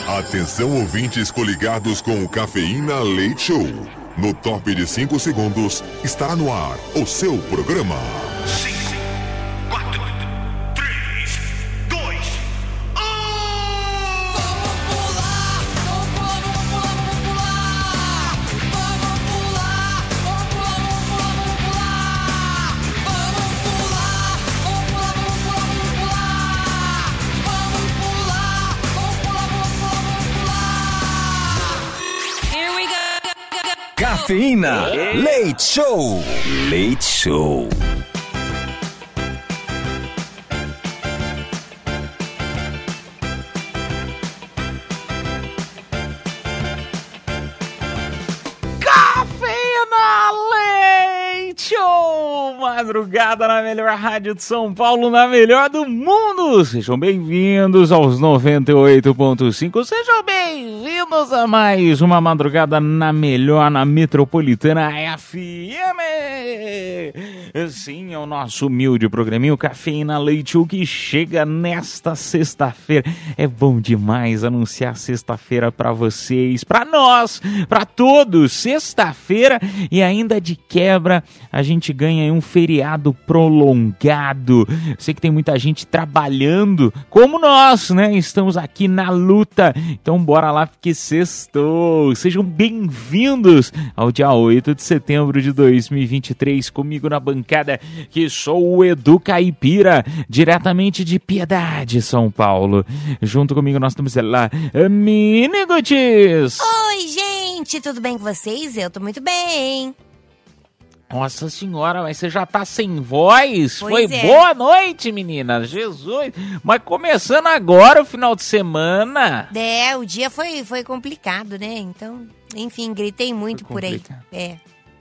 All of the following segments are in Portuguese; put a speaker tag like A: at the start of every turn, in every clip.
A: Atenção, ouvintes coligados com o Cafeína Leite Show. No top de 5 segundos, está no ar o seu programa.
B: 5, 4, 3, 2, 1.
C: Vamos pular, vamos pular, vamos pular. Vamos pular, vamos pular, vamos pular. Vamos pular, vamos pular, vamos pular. Vamos pular, vamos pular, vamos pular. Here we go.
D: Cafeína Leite Show. Leite Show.
E: Cafeína Leite Show. Madrugada na melhor rádio de São Paulo, na melhor do mundo. Sejam bem-vindos aos 98.5. Sejam bem-vindos a mais uma madrugada na melhor, na Metropolitana FM. Sim, é o nosso humilde programinho Cafeína Leite Show que chega nesta sexta-feira. É bom demais anunciar sexta-feira pra vocês, pra nós, pra todos. Sexta-feira e ainda de quebra a gente ganha aí um feriado prolongado. Sei que tem muita gente trabalhando como nós, né? Estamos aqui na luta. Então bora lá porque sextou. Sejam bem-vindos ao dia 8 de setembro de 2023 comigo na bancada, que sou o Edu Caipira, diretamente de Piedade, São Paulo. Junto comigo nós temos lá Mini Gutis.
F: Oi, gente, tudo bem com vocês? Eu tô muito bem.
E: Nossa senhora, mas você já tá sem voz?
F: Pois
E: Foi
F: é.
E: Boa noite, menina. Jesus. Mas começando agora o final de semana.
F: É, o dia foi complicado, né? Então, enfim, gritei muito por aí.
E: complicado.
F: É.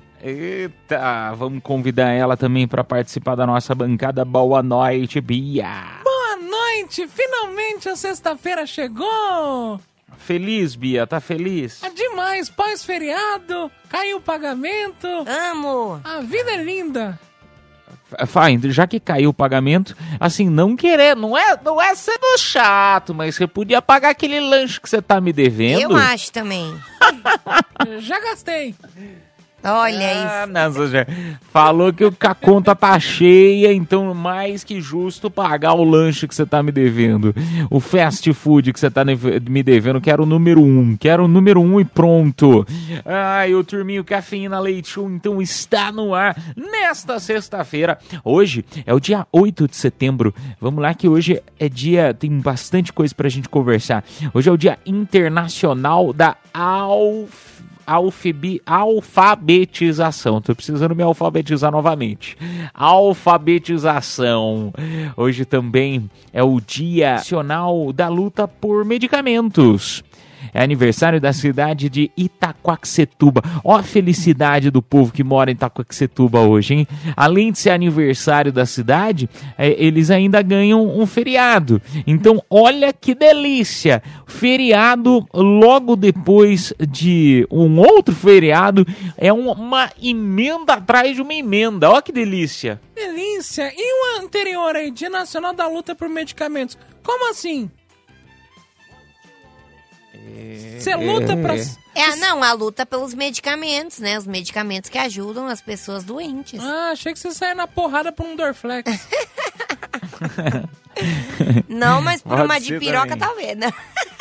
E: Eita, vamos convidar ela também para participar da nossa bancada. Boa noite, Bia.
G: Boa noite! Finalmente a sexta-feira chegou!
E: Feliz, Bia? Tá feliz?
G: É demais, pós-feriado, caiu o pagamento,
F: Amo!
G: a vida é linda!
E: Fine, já que caiu o pagamento, assim, não querer, não é sendo chato, mas você podia pagar aquele lanche que você tá me devendo.
F: Eu acho também.
G: Já gastei!
F: Olha isso.
E: Não, você já falou que a conta tá cheia, então mais que justo pagar o lanche que você tá me devendo. O fast food que você tá me devendo, quero o número 1. Quero o número 1 e pronto. Ai, o turminho Cafeína Leite Show, então, está no ar nesta sexta-feira. Hoje é o dia 8 de setembro. Vamos lá que hoje é dia, tem bastante coisa pra gente conversar. Hoje é o dia internacional da alfabetização. Tô precisando me alfabetizar novamente. Alfabetização. Hoje também é o Dia Nacional da Luta por Medicamentos. É aniversário da cidade de Itaquaquecetuba. Ó a felicidade do povo que mora em Itaquaquecetuba hoje, hein? Além de ser aniversário da cidade, eles ainda ganham um feriado. Então, olha que delícia! Feriado logo depois de um outro feriado. É uma emenda atrás de uma emenda. Ó que delícia!
G: Delícia! E o anterior aí, Dia Nacional da Luta por Medicamentos? Como assim? Você luta pra...
F: Não, a luta pelos medicamentos, né? Os medicamentos que ajudam as pessoas doentes.
G: Ah, achei que você saia na porrada por um Dorflex.
F: Não, mas por
E: Pode
F: uma
E: ser
F: de piroca,
E: também.
F: talvez, né?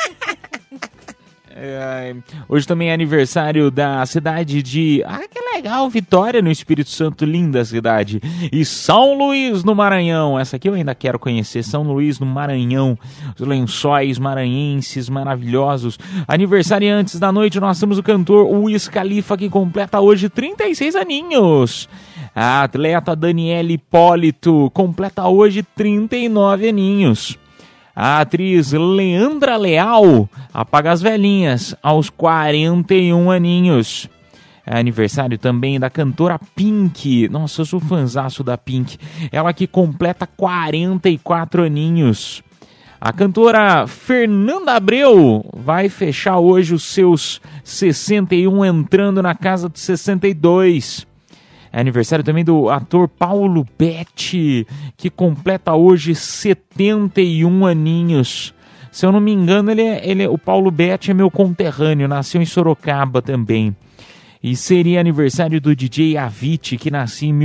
E: Hoje também é aniversário da cidade de... Ah, que legal, Vitória, no Espírito Santo, linda cidade. E São Luís, no Maranhão. Essa aqui eu ainda quero conhecer, São Luís, no Maranhão. Os lençóis maranhenses maravilhosos. Aniversariantes da noite, nós temos o cantor Wiz Khalifa, que completa hoje 36 aninhos. A atleta Daniela Hipólito completa hoje 39 aninhos. A atriz Leandra Leal apaga as velhinhas aos 41 aninhos. É aniversário também da cantora Pink. Nossa, eu sou fãzaço da Pink. Ela que completa 44 aninhos. A cantora Fernanda Abreu vai fechar hoje os seus 61, entrando na casa dos 62. É aniversário também do ator Paulo Betti, que completa hoje 71 aninhos. Se eu não me engano, o Paulo Betti é meu conterrâneo, nasceu em Sorocaba também. E seria aniversário do DJ Avicii, que nascia em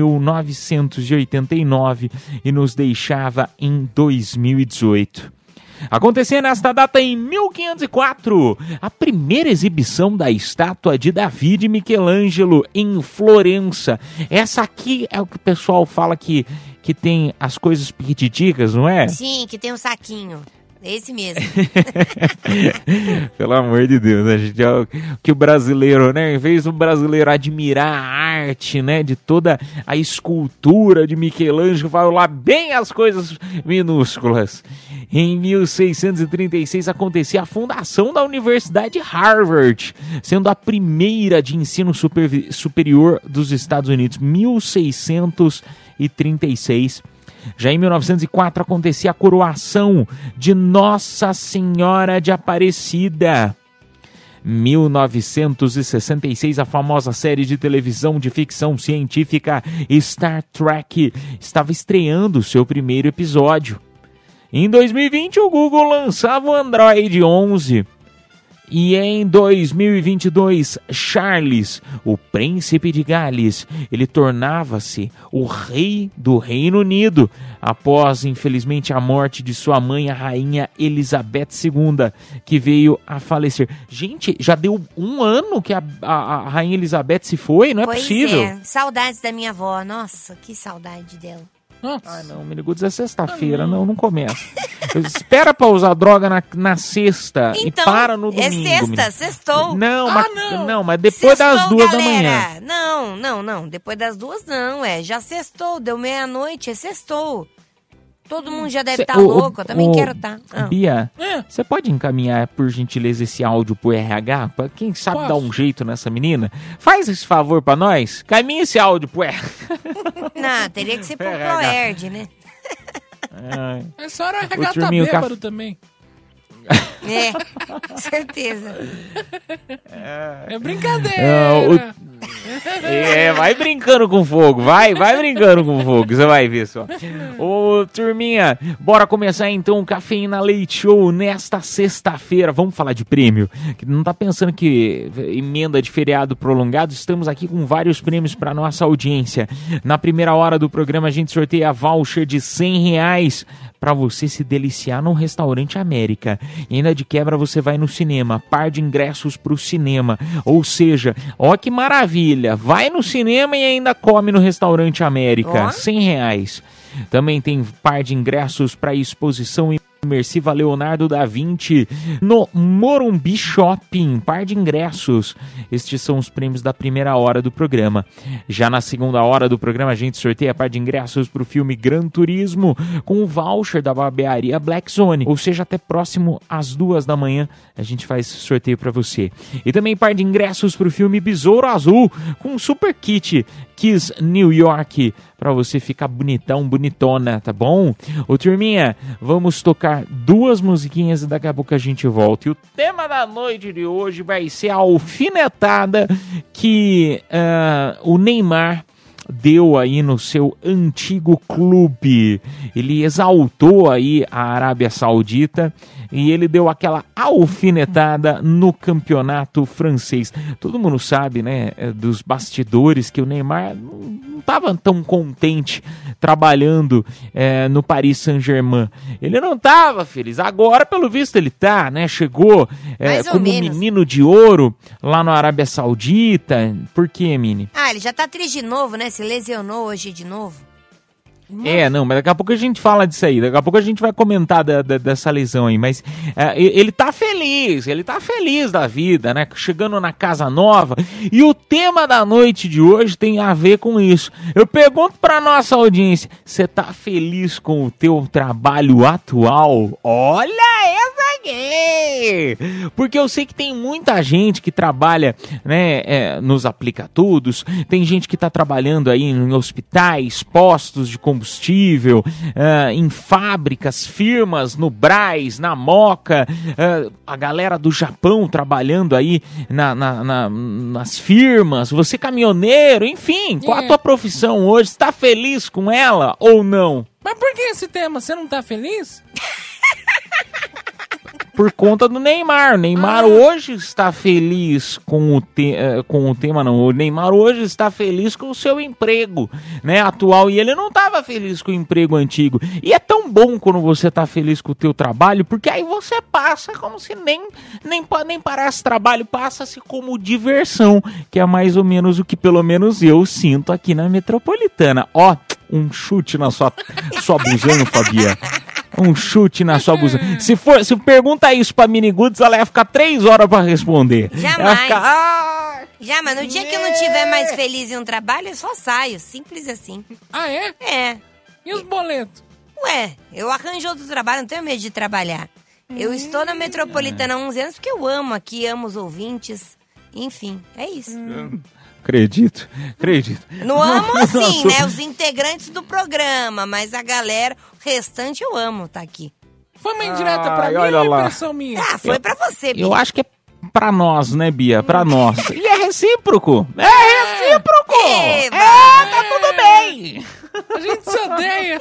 E: 1989 e nos deixava em 2018. Acontecia nesta data em 1504, a primeira exibição da estátua de Davi de Michelangelo em Florença. Essa aqui é o que o pessoal fala que tem as coisas piquititicas, não é?
F: Sim, que tem um saquinho. Esse mesmo.
E: Pelo amor de Deus, a gente que o brasileiro, né? Em vez do brasileiro admirar a arte, né? De toda a escultura de Michelangelo, vai lá bem as coisas minúsculas. Em 1636 acontecia a fundação da Universidade Harvard, sendo a primeira de ensino superior dos Estados Unidos. 1636. Já em 1904 acontecia a coroação de Nossa Senhora de Aparecida. 1966, a famosa série de televisão de ficção científica Star Trek estava estreando seu primeiro episódio. Em 2020, o Google lançava o Android 11. E em 2022, Charles, o príncipe de Gales, ele tornava-se o rei do Reino Unido, após, infelizmente, a morte de sua mãe, a rainha Elizabeth II, que veio a falecer. Gente, já deu um ano que a rainha Elizabeth se foi? Não é possível.
F: Pois é, saudades da minha avó. Nossa, que saudade dela.
E: Ah, não, Miniguts, é sexta-feira, não começa. Espera pra usar droga na sexta e para no domingo.
F: É sexta, sextou.
E: Não, mas depois
F: Sextou,
E: das 2 da
F: galera.
E: manhã.
F: Não, depois das 2 não, já sextou, deu meia-noite, sextou. Todo mundo já deve estar louco, eu também quero estar.
E: Bia, você pode encaminhar, por gentileza, esse áudio pro RH? Pra quem sabe dar um jeito nessa menina? Faz esse favor pra nós, caminha esse áudio pro RH.
F: Não, teria que ser pro ProErd, né?
G: Essa hora o RH tá bêbado também.
F: É, com certeza.
G: É brincadeira.
E: Vai brincando com fogo, vai brincando com fogo, você vai ver só. Ô, turminha, bora começar então o Cafeína Leite Show nesta sexta-feira. Vamos falar de prêmio, que não tá pensando que emenda de feriado prolongado, estamos aqui com vários prêmios para nossa audiência. Na primeira hora do programa a gente sorteia a voucher de R$100 para você se deliciar num restaurante América. E ainda de quebra você vai no cinema, par de ingressos pro cinema. Ou seja, ó que maravilha, vai no cinema e ainda come no restaurante América, R$100. Também tem par de ingressos para exposição imersiva Leonardo da Vinci no Morumbi Shopping, par de ingressos. Estes são os prêmios da primeira hora do programa. Já na segunda hora do programa a gente sorteia par de ingressos para o filme Gran Turismo com o voucher da barbearia Black Zone, ou seja, até próximo às 2 da manhã a gente faz sorteio para você. E também par de ingressos para o filme Besouro Azul com um super kit Kiss New York para você ficar bonitão, bonitona, tá bom? Ô turminha, vamos tocar 2 musiquinhas e daqui a pouco a gente volta. E o tema da noite de hoje vai ser a alfinetada que o Neymar deu aí no seu antigo clube. Ele exaltou aí a Arábia Saudita e ele deu aquela alfinetada no campeonato francês. Todo mundo sabe, né, dos bastidores, que o Neymar não estava tão contente trabalhando no Paris Saint-Germain. Ele não estava feliz. Agora, pelo visto, ele tá, né? Chegou como menino de ouro lá na Arábia Saudita. Por quê, Mini?
F: Ele já tá triste de novo, né? Se lesionou hoje de novo.
E: Mas daqui a pouco a gente fala disso aí, daqui a pouco a gente vai comentar dessa lesão aí, mas ele tá feliz da vida, né, chegando na casa nova, e o tema da noite de hoje tem a ver com isso. Eu pergunto pra nossa audiência, você tá feliz com o teu trabalho atual? Olha essa aqui! Porque eu sei que tem muita gente que trabalha, né, nos Aplicatudos, tem gente que tá trabalhando aí em hospitais, postos de combustível, em fábricas, firmas, no Brás, na Moca, a galera do Japão trabalhando aí nas firmas, você caminhoneiro, enfim, qual a tua profissão hoje? Você tá feliz com ela ou não?
G: Mas por que esse tema? Você não tá feliz?
E: por conta do Neymar. O Neymar hoje está feliz com o tema, não. O Neymar hoje está feliz com o seu emprego, né, atual. E ele não estava feliz com o emprego antigo. E é tão bom quando você está feliz com o teu trabalho, porque aí você passa como se nem parece trabalho, passa-se como diversão, que é mais ou menos o que pelo menos eu sinto aqui na Metropolitana. Ó, um chute na sua buzana, Fabia. Um chute na sua buzana. Se pergunta isso pra Miniguts, ela ia ficar 3 horas pra responder.
F: Jamais. Já, mas no dia que eu não estiver mais feliz em um trabalho, eu só saio. Simples assim.
G: Ah, é?
F: É.
G: E os boletos?
F: Ué, eu arranjo outro trabalho, não tenho medo de trabalhar. Eu estou na Metropolitana há 11 anos porque eu amo aqui, amo os ouvintes. Enfim, é isso.
E: Acredito.
F: Não amo assim, né? Os integrantes do programa, mas a galera, o restante eu amo tá aqui.
G: Foi uma indireta pra mim
E: olha
G: ou
E: lá.
G: impressão minha?
F: Ah, foi pra você, Bia.
E: Eu acho que é pra nós, né, Bia? Pra nós. E é recíproco. É recíproco.
F: Eba.
E: Tá tudo bem.
G: A gente se odeia.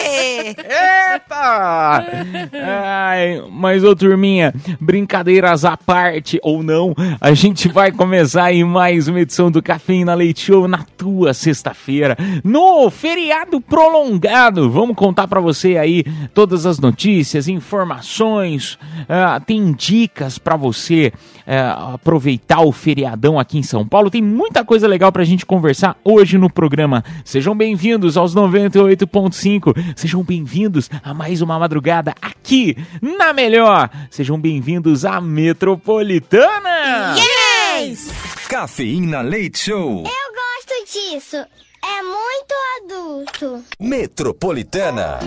E: Eita! Ai, mas, ô turminha, brincadeiras à parte ou não, a gente vai começar aí mais uma edição do Cafeína Leite Show na tua sexta-feira, no feriado prolongado. Vamos contar pra você aí todas as notícias, informações, tem dicas pra você aproveitar o feriadão aqui em São Paulo. Tem muita coisa legal pra gente conversar hoje no programa. Sejam bem-vindos aos 98.5. Sejam bem-vindos a mais uma madrugada aqui na Melhor. Sejam bem-vindos à Metropolitana.
F: Yes!
D: Cafeína Leite Show.
H: Eu gosto disso. É muito adulto.
D: Metropolitana.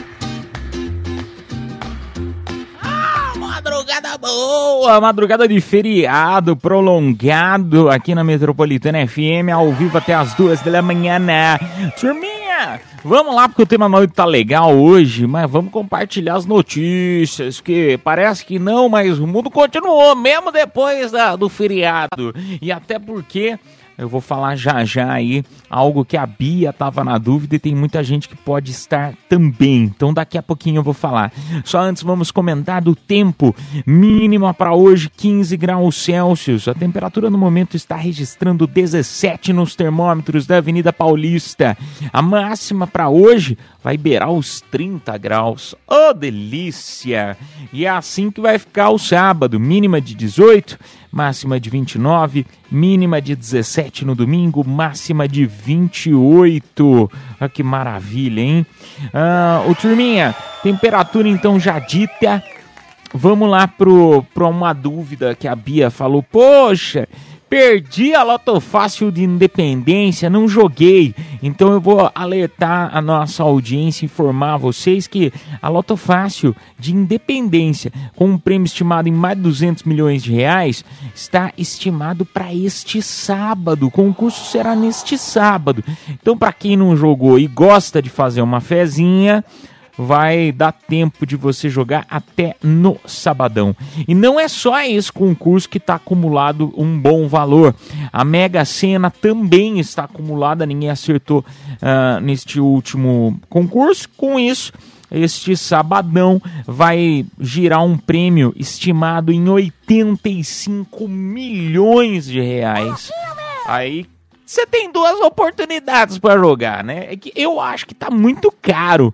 E: Madrugada boa, madrugada de feriado prolongado aqui na Metropolitana FM, ao vivo até as 2 da manhã, né? Turminha, vamos lá porque o tema noite tá legal hoje, mas vamos compartilhar as notícias, que parece que não, mas o mundo continuou, mesmo depois do feriado, e até porque... eu vou falar já aí algo que a Bia tava na dúvida e tem muita gente que pode estar também. Então daqui a pouquinho eu vou falar. Só antes vamos comentar do tempo. Mínima para hoje 15 graus Celsius. A temperatura no momento está registrando 17 nos termômetros da Avenida Paulista. A máxima para hoje vai beirar os 30 graus. Oh, delícia! E é assim que vai ficar o sábado. Mínima de 18, máxima de 29, mínima de 17 no domingo, máxima de 28. Olha que maravilha, hein? Ô turminha, temperatura então já dita. Vamos lá pra uma dúvida que a Bia falou. Poxa, perdi a Loto Fácil de Independência, não joguei. Então eu vou alertar a nossa audiência, informar vocês que a Loto Fácil de Independência, com um prêmio estimado em mais de 200 milhões de reais, está estimado para este sábado. O concurso será neste sábado. Então, para quem não jogou e gosta de fazer uma fezinha, vai dar tempo de você jogar até no sabadão. E não é só esse concurso que está acumulado um bom valor. A Mega Sena também está acumulada, ninguém acertou neste último concurso. Com isso, este sabadão vai girar um prêmio estimado em 85 milhões de reais. Aí você tem 2 oportunidades para jogar, né? É que eu acho que tá muito caro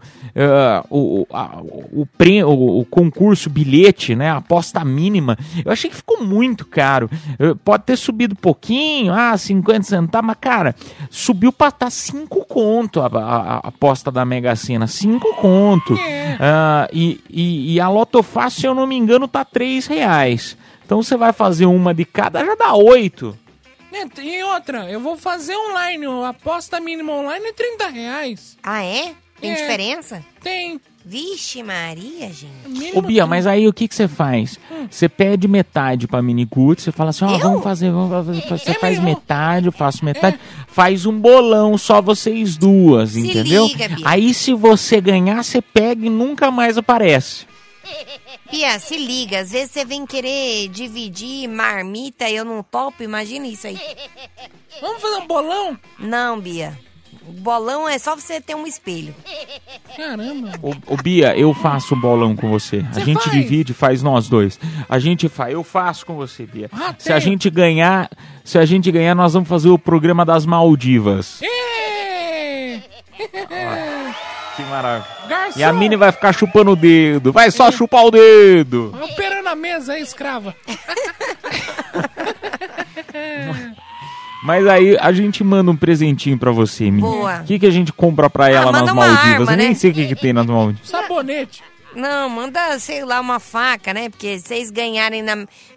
E: o concurso, bilhete, né? A aposta mínima. Eu achei que ficou muito caro. Pode ter subido pouquinho, 50 centavos, mas, cara, subiu para tá 5 conto a aposta da Mega Sena. 5 conto. E a Loto Fácil, se eu não me engano, tá R$3. Então você vai fazer uma de cada, já dá 8.
G: E outra, eu vou fazer online, a aposta mínima online é R$30.
F: Ah, é? Tem diferença?
G: Tem.
F: Vixe Maria, gente.
E: Ô Bia, mas aí o que você faz? Você pede metade pra Miniguts, você fala assim, vamos fazer, você faz metade, eu faço metade, faz um bolão só vocês duas,
F: Se
E: entendeu?
F: liga, Bia.
E: Aí se você ganhar, você pega e nunca mais aparece.
F: Bia, se liga, às vezes você vem querer dividir marmita e eu não topo, imagina isso aí.
G: Vamos fazer um bolão?
F: Não, Bia. O bolão é só você ter um espelho.
G: Caramba.
E: Ô Bia, eu faço um bolão com você. A
G: Você
E: gente
G: faz?
E: divide, faz nós dois. Eu faço com você, Bia.
G: Ah,
E: Se a gente ganhar, nós vamos fazer o programa das Maldivas.
G: Ê!
E: Que maravilha.
G: Garçom!
E: E a Mini vai ficar chupando o dedo. Vai só chupar o dedo.
G: Vai operando a mesa aí, escrava.
E: Mas aí a gente manda um presentinho pra você, Mini.
F: Boa.
E: O que a gente compra pra ela nas
F: manda uma
E: Maldivas?
F: arma,
E: Eu nem
F: né?
E: sei o que tem nas Maldivas.
G: Sabonete.
F: Não, manda, sei lá, uma faca, né? Porque vocês ganharem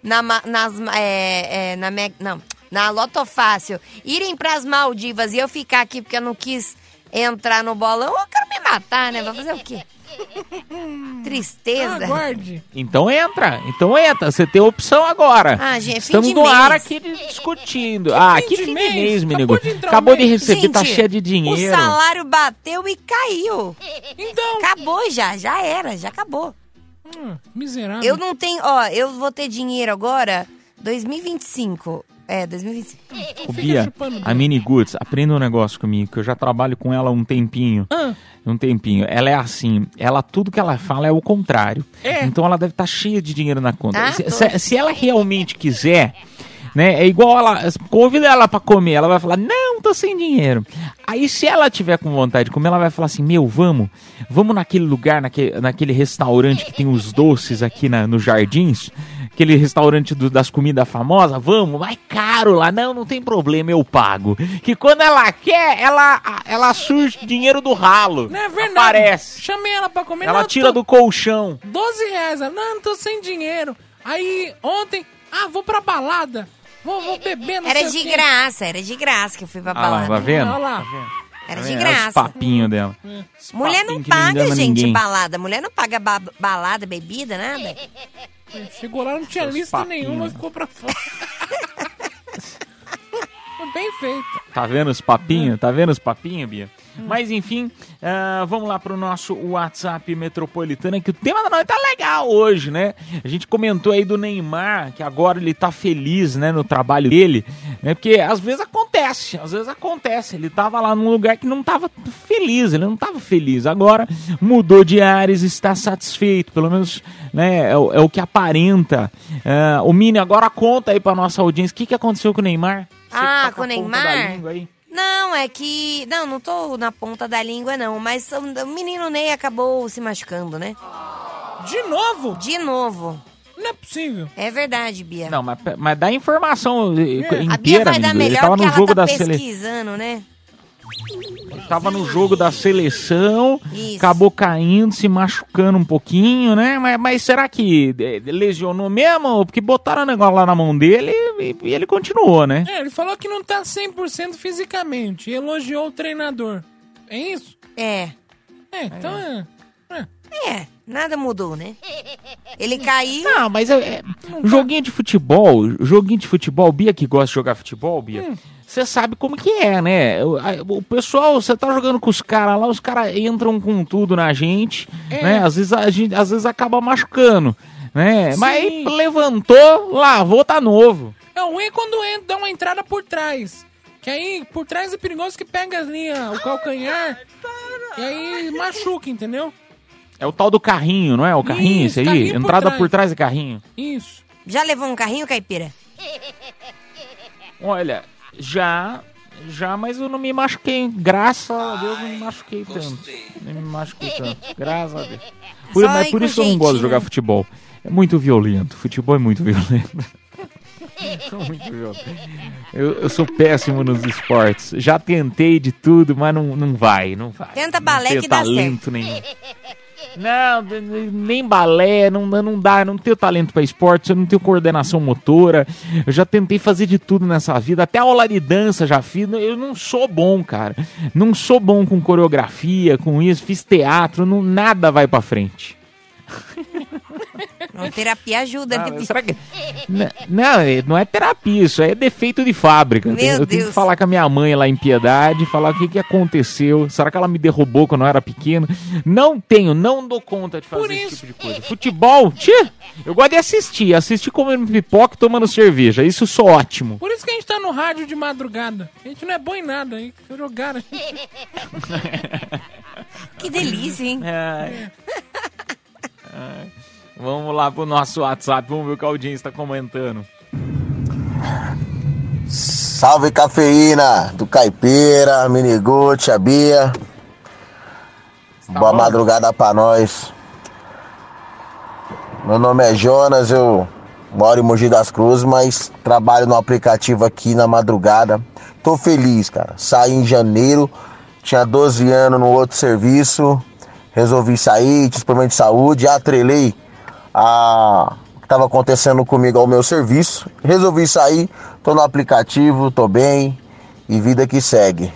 F: na Loto Fácil, irem pras Maldivas e eu ficar aqui porque eu não quis entrar no bolão, eu quero me matar, né? Vai fazer o quê? Tristeza.
G: Aguarde.
E: Então entra. Você tem opção agora.
F: Ah, gente, fim
E: Estamos
F: de
E: no ar
F: mês.
E: aqui discutindo.
G: fim
E: Que
G: de
E: fim de
G: mês?
E: mês,
G: Acabou
E: menino.
G: de entrar o
E: Acabou de
G: mês.
E: receber, tá
F: Gente,
E: cheia de
F: O
E: dinheiro.
F: salário bateu e caiu.
G: Então.
F: Acabou já era, já acabou.
G: Miserável.
F: Eu não tenho, eu vou ter dinheiro agora, 2025. 2025.
E: Ô,
G: Fica
E: Bia,
G: chupando
E: a Mini Goods, aprenda um negócio comigo, que eu já trabalho com ela há um tempinho. Ela é assim, tudo que ela fala é o contrário. Então ela deve estar cheia de dinheiro na conta.
F: Ah,
E: Se ela realmente quiser, né, é igual convida ela pra comer, ela vai falar, não, tô sem dinheiro. Aí se ela tiver com vontade de comer, ela vai falar assim, vamos naquele lugar, naquele restaurante que tem os doces aqui nos Jardins, aquele restaurante das comidas famosas, vamos, vai caro lá, não tem problema, eu pago. Que quando ela quer, ela surge dinheiro do ralo.
G: Não é verdade.
E: Aparece.
G: Chamei ela pra comer.
E: Ela
G: não,
E: tira do colchão.
G: 12 reais. Ela, não tô sem dinheiro. Aí, ontem, vou pra balada. Vou beber, não sei
F: Era
G: o
F: de
G: quê.
F: graça que eu fui pra
E: Ah lá,
F: balada.
E: tá vendo?
G: Olha lá.
F: Era de
E: Olha os
F: graça.
E: papinhos dela. Os
F: Mulher não
E: papinhos que
F: paga,
E: engana
F: gente,
E: ninguém.
F: balada. Mulher não paga balada, bebida, nada.
G: Chegou lá, não tinha
E: Seus
G: lista
E: papinhos.
G: nenhuma, ficou pra fora. Foi bem feito.
E: Tá vendo os papinhos? Tá vendo os papinhos, Bia? Mas enfim, vamos lá pro nosso WhatsApp Metropolitana, que o tema da noite tá legal hoje, né? A gente comentou aí do Neymar, que agora ele tá feliz, né, no trabalho dele, né? Porque às vezes acontece, ele tava lá num lugar que não tava feliz, ele não tava feliz. Agora mudou de ares, está satisfeito, pelo menos, né, é o que aparenta. O Mini, agora conta aí pra nossa audiência, o que aconteceu com o Neymar? Você que tá
F: Com o
E: a ponta
F: Neymar?
E: da língua aí.
F: Não, é que... Não tô na ponta da língua, não. Mas o menino Ney acabou se machucando, né?
G: De novo?
F: De novo.
G: Não é possível.
F: É verdade, Bia.
E: Não, mas dá informação inteira,
F: A Bia vai dar
E: amigo. Ele
F: melhor
E: tava
F: porque
E: no
F: ela
E: jogo
F: tá
E: da seleção.
F: pesquisando, né?
E: Tava no jogo da seleção,
F: Isso.
E: acabou caindo, se machucando um pouquinho, né? Mas será que lesionou mesmo? Porque botaram o negócio lá na mão dele e ele continuou, né?
G: Ele falou que não tá 100% fisicamente. E elogiou o treinador. É isso? Então
F: Nada mudou, né? Ele caiu...
E: Não, mas joguinho de futebol, Bia que gosta de jogar futebol, Bia, você sabe como que é, né? O pessoal, você tá jogando com os caras lá, os caras entram com tudo na gente, né? Às vezes acaba machucando, né?
G: Sim.
E: Mas aí levantou, lavou, tá novo.
G: é ruim é quando dá uma entrada por trás. Que aí, por trás é perigoso que pega ali o calcanhar e aí machuca, entendeu?
E: É o tal do carrinho, não é? O carrinho,
G: Isso,
E: esse aí?
G: carrinho por
E: Entrada
G: trás.
E: por trás é carrinho.
G: Isso.
F: Já levou um carrinho, Caipira?
E: Olha, já, mas eu não me machuquei. Graças a Deus, não me machuquei tanto. Não me machuquei tanto. Graças a Deus. Mas
F: ir
E: por
F: com
E: isso que eu não gosto de
F: jeitinho.
E: jogar futebol. É muito violento. Futebol é muito violento. Muito violento. Eu sou péssimo nos esportes. Já tentei de tudo, mas não vai.
F: Tenta
E: Não
F: balé
E: tenho
F: que dá
E: talento nenhum. Não, nem balé, não dá, não tenho talento pra esportes, eu não tenho coordenação motora, eu já tentei fazer de tudo nessa vida, até aula de dança já fiz, eu não sou bom, cara, não sou bom com coreografia, com isso, fiz teatro, nada vai pra frente.
F: Uma terapia ajuda, né?
E: Será que... Não é terapia, isso é defeito de fábrica.
F: Meu
E: Eu tenho
F: Deus.
E: que falar com a minha mãe lá em Piedade, falar o que aconteceu. Será que ela me derrubou quando eu era pequeno? Não dou conta de fazer esse tipo de coisa. Futebol, eu gosto de assistir comendo pipoca e tomando cerveja. Isso eu sou ótimo.
G: Por isso que a gente tá no rádio de madrugada. A gente não é bom em nada, hein? Jogaram.
F: Que delícia, hein?
E: Vamos lá pro nosso WhatsApp, vamos ver o que a audiência tá comentando.
I: Salve cafeína do Caipira, Miniguti, a Bia. Boa madrugada pra nós. Meu nome é Jonas, eu moro em Mogi das Cruzes, mas trabalho no aplicativo aqui na madrugada. Tô feliz, cara. Saí em janeiro, tinha 12 anos no outro serviço, resolvi sair, tinha problema de saúde, atrelei o que estava acontecendo comigo ao meu serviço, resolvi sair, tô no aplicativo, tô bem e vida que segue.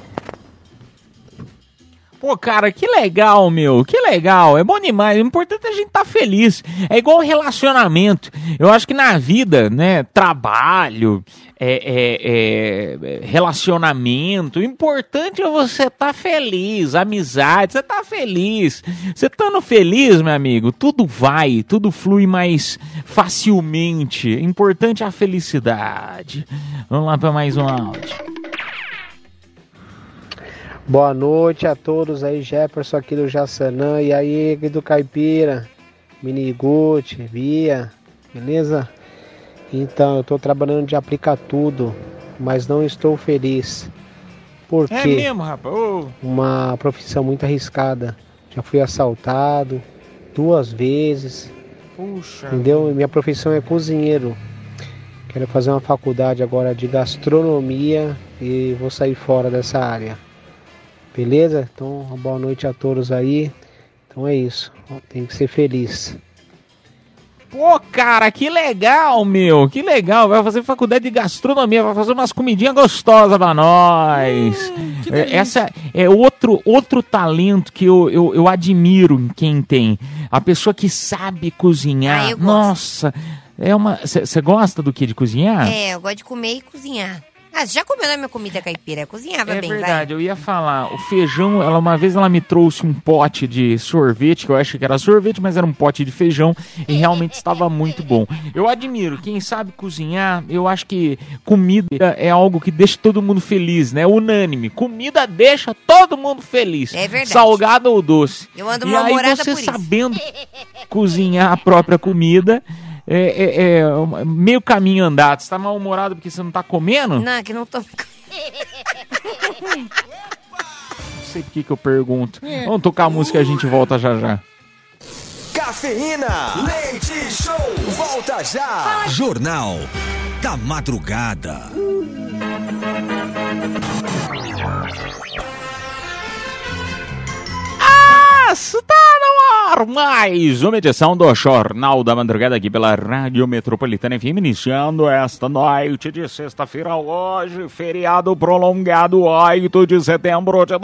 E: Pô, cara, que legal, meu, que legal, é bom demais, o importante é a gente estar feliz, é igual relacionamento, eu acho que na vida, né, trabalho, relacionamento, o importante é você estar feliz, amizade, você tá feliz, você estando feliz, meu amigo, tudo flui mais facilmente, o importante é a felicidade. Vamos lá para mais um áudio.
J: Boa noite a todos aí, Jefferson aqui do Jaçanã, e aí aqui do Caipira, Miniguti, Bia, beleza? Então, eu tô trabalhando de aplicar tudo, mas não estou feliz. Por quê?
E: É mesmo, rapaz?
J: Uma profissão muito arriscada, já fui assaltado 2 vezes,
E: Puxa.
J: entendeu? Minha profissão é cozinheiro, quero fazer uma faculdade agora de gastronomia e vou sair fora dessa área. Beleza? Então, uma boa noite a todos aí. Então é isso. Tem que ser feliz.
E: Pô, cara, que legal, meu. Que legal. Vai fazer faculdade de gastronomia. Vai fazer umas comidinhas gostosas pra nós. Essa é outro talento que eu admiro em quem tem. A pessoa que sabe cozinhar.
F: Eu gosto.
E: Nossa, Você gosta do que? De cozinhar?
F: Eu gosto de comer e cozinhar. Você já comeu na minha comida caipira? Eu cozinhava bem,
E: verdade, eu ia falar, o feijão, uma vez ela me trouxe um pote de sorvete, que eu acho que era sorvete, mas era um pote de feijão, e realmente estava muito bom. Eu admiro, quem sabe cozinhar, eu acho que comida é algo que deixa todo mundo feliz, né? Unânime, comida deixa todo mundo feliz.
F: É verdade.
E: Salgado ou doce.
F: Eu ando
E: e aí
F: mal-humorada
E: você
F: por isso.
E: sabendo cozinhar a própria comida... meio caminho andado. Você tá mal-humorado porque você não tá comendo?
F: Não, que não tô...
E: Não sei por que eu pergunto. Vamos tocar a música e a gente volta já já.
D: Cafeína, leite show, volta já. Jornal da Madrugada.
E: Está no ar mais uma edição do Jornal da Madrugada aqui pela Rádio Metropolitana FM, iniciando esta noite de sexta-feira, hoje, feriado prolongado, 8 de setembro de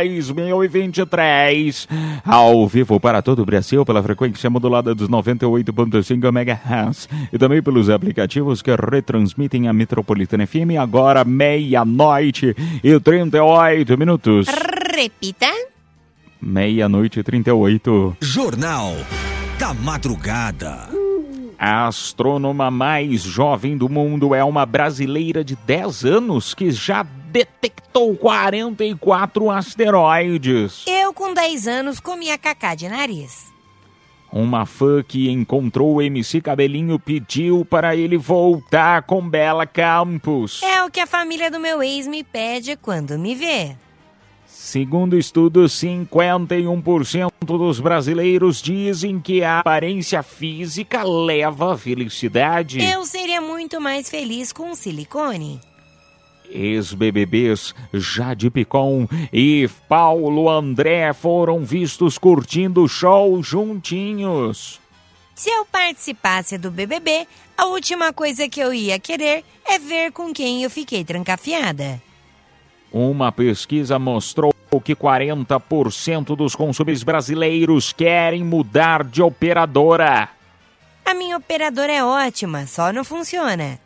E: 2023, ao vivo para todo o Brasil pela frequência modulada dos 98.5 MHz e também pelos aplicativos que retransmitem a Metropolitana FM, agora meia-noite e 38 minutos.
F: Repita.
E: Meia-noite e 38.
D: Jornal da Madrugada.
E: A astrônoma mais jovem do mundo é uma brasileira de 10 anos que já detectou 44 asteroides.
F: Eu, com 10 anos, comia cacá de nariz.
E: Uma fã que encontrou o MC Cabelinho pediu para ele voltar com Bela Campos.
F: É o que a família do meu ex me pede quando me vê.
E: Segundo estudos, 51% dos brasileiros dizem que a aparência física leva à felicidade.
F: Eu seria muito mais feliz com silicone.
E: Ex-BBBs Jade Picon e Paulo André foram vistos curtindo o show juntinhos.
F: Se eu participasse do BBB, a última coisa que eu ia querer é ver com quem eu fiquei trancafiada.
E: Uma pesquisa mostrou que 40% dos consumidores brasileiros querem mudar de operadora.
F: A minha operadora é ótima, só não funciona.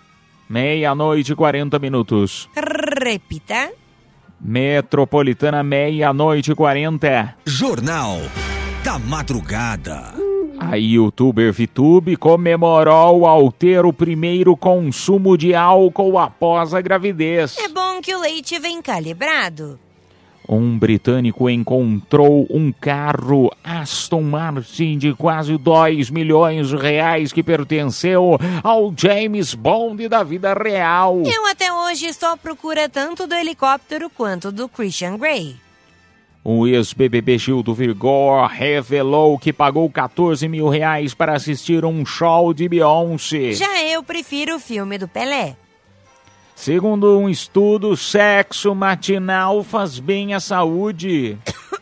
E: 00:40.
F: Repita.
E: Metropolitana, 00:40.
D: Jornal da Madrugada.
E: A youtuber VTube comemorou ao ter o primeiro consumo de álcool após a gravidez.
F: É bom que o leite vem calibrado.
E: Um britânico encontrou um carro Aston Martin de quase R$2 milhões que pertenceu ao James Bond da vida real.
F: Eu até hoje estou à procura tanto do helicóptero quanto do Christian Grey.
E: O ex-BBB Gildo Vigor revelou que pagou R$14 mil para assistir um show de Beyoncé.
F: Já eu prefiro o filme do Pelé.
E: Segundo um estudo, sexo matinal faz bem à saúde.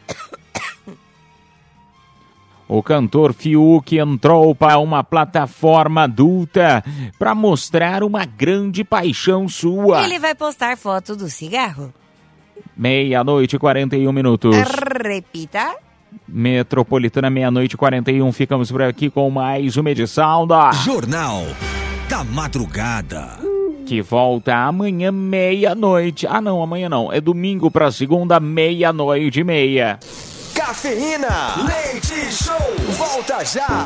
E: O cantor Fiuk entrou para uma plataforma adulta para mostrar uma grande paixão sua.
F: Ele vai postar foto do cigarro.
E: 00:41.
F: Repita.
E: Metropolitana, 00:41. Ficamos por aqui com mais uma edição da
D: Jornal da Madrugada.
E: Que volta amanhã, 00:00. Ah, não, amanhã não. É domingo pra segunda, 00:30.
D: Cafeína, leite show, volta já.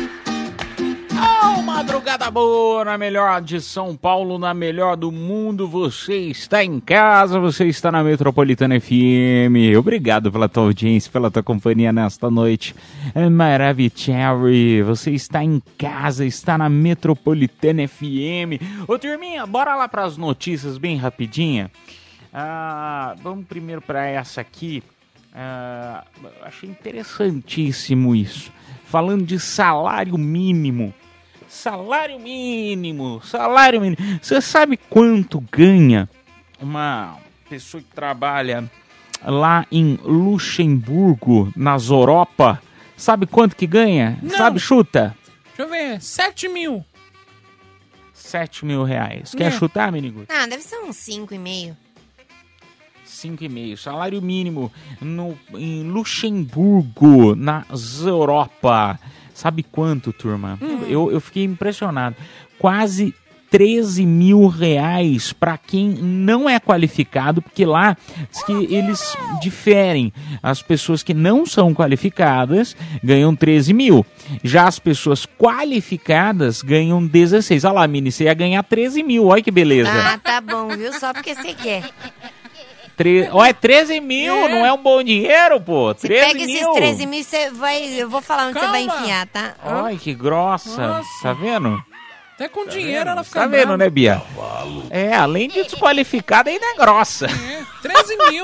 E: Madrugada boa, na melhor de São Paulo, na melhor do mundo. Você está em casa, você está na Metropolitana FM. Obrigado pela tua audiência, pela tua companhia nesta noite maravilhosa. Você está em casa, está na Metropolitana FM. Ô, turminha, bora lá para as notícias bem rapidinha. Vamos primeiro para essa aqui. Achei interessantíssimo isso. Falando de salário mínimo. Salário mínimo. Você sabe quanto ganha uma pessoa que trabalha lá em Luxemburgo, nas Europa? Sabe quanto que ganha?
G: Não.
E: Sabe, chuta.
G: Deixa eu ver, 7 mil.
E: R$7 mil. Quer chutar, menino?
F: Deve ser uns 5,5.
E: 5,5. Salário mínimo em Luxemburgo, nas Europa. Sabe quanto, turma? Eu fiquei impressionado. Quase R$13 mil para quem não é qualificado, porque lá diz que eles diferem. As pessoas que não são qualificadas ganham 13 mil. Já as pessoas qualificadas ganham 16. Olha lá, Mini, você ia ganhar 13 mil. Olha que beleza.
F: Tá bom, viu? Só porque você quer.
E: Olha, 13 mil, não é um bom dinheiro, pô.
F: Você
E: 13
F: pega
E: mil.
F: esses 13 mil, eu vou falar onde você vai enfiar, tá?
E: Ai, que grossa.
G: Nossa.
E: Tá vendo?
G: Até com dinheiro ela fica
E: Tá vendo,
G: brava.
E: né, Bia? Além de desqualificada, ainda é grossa.
G: 13 mil.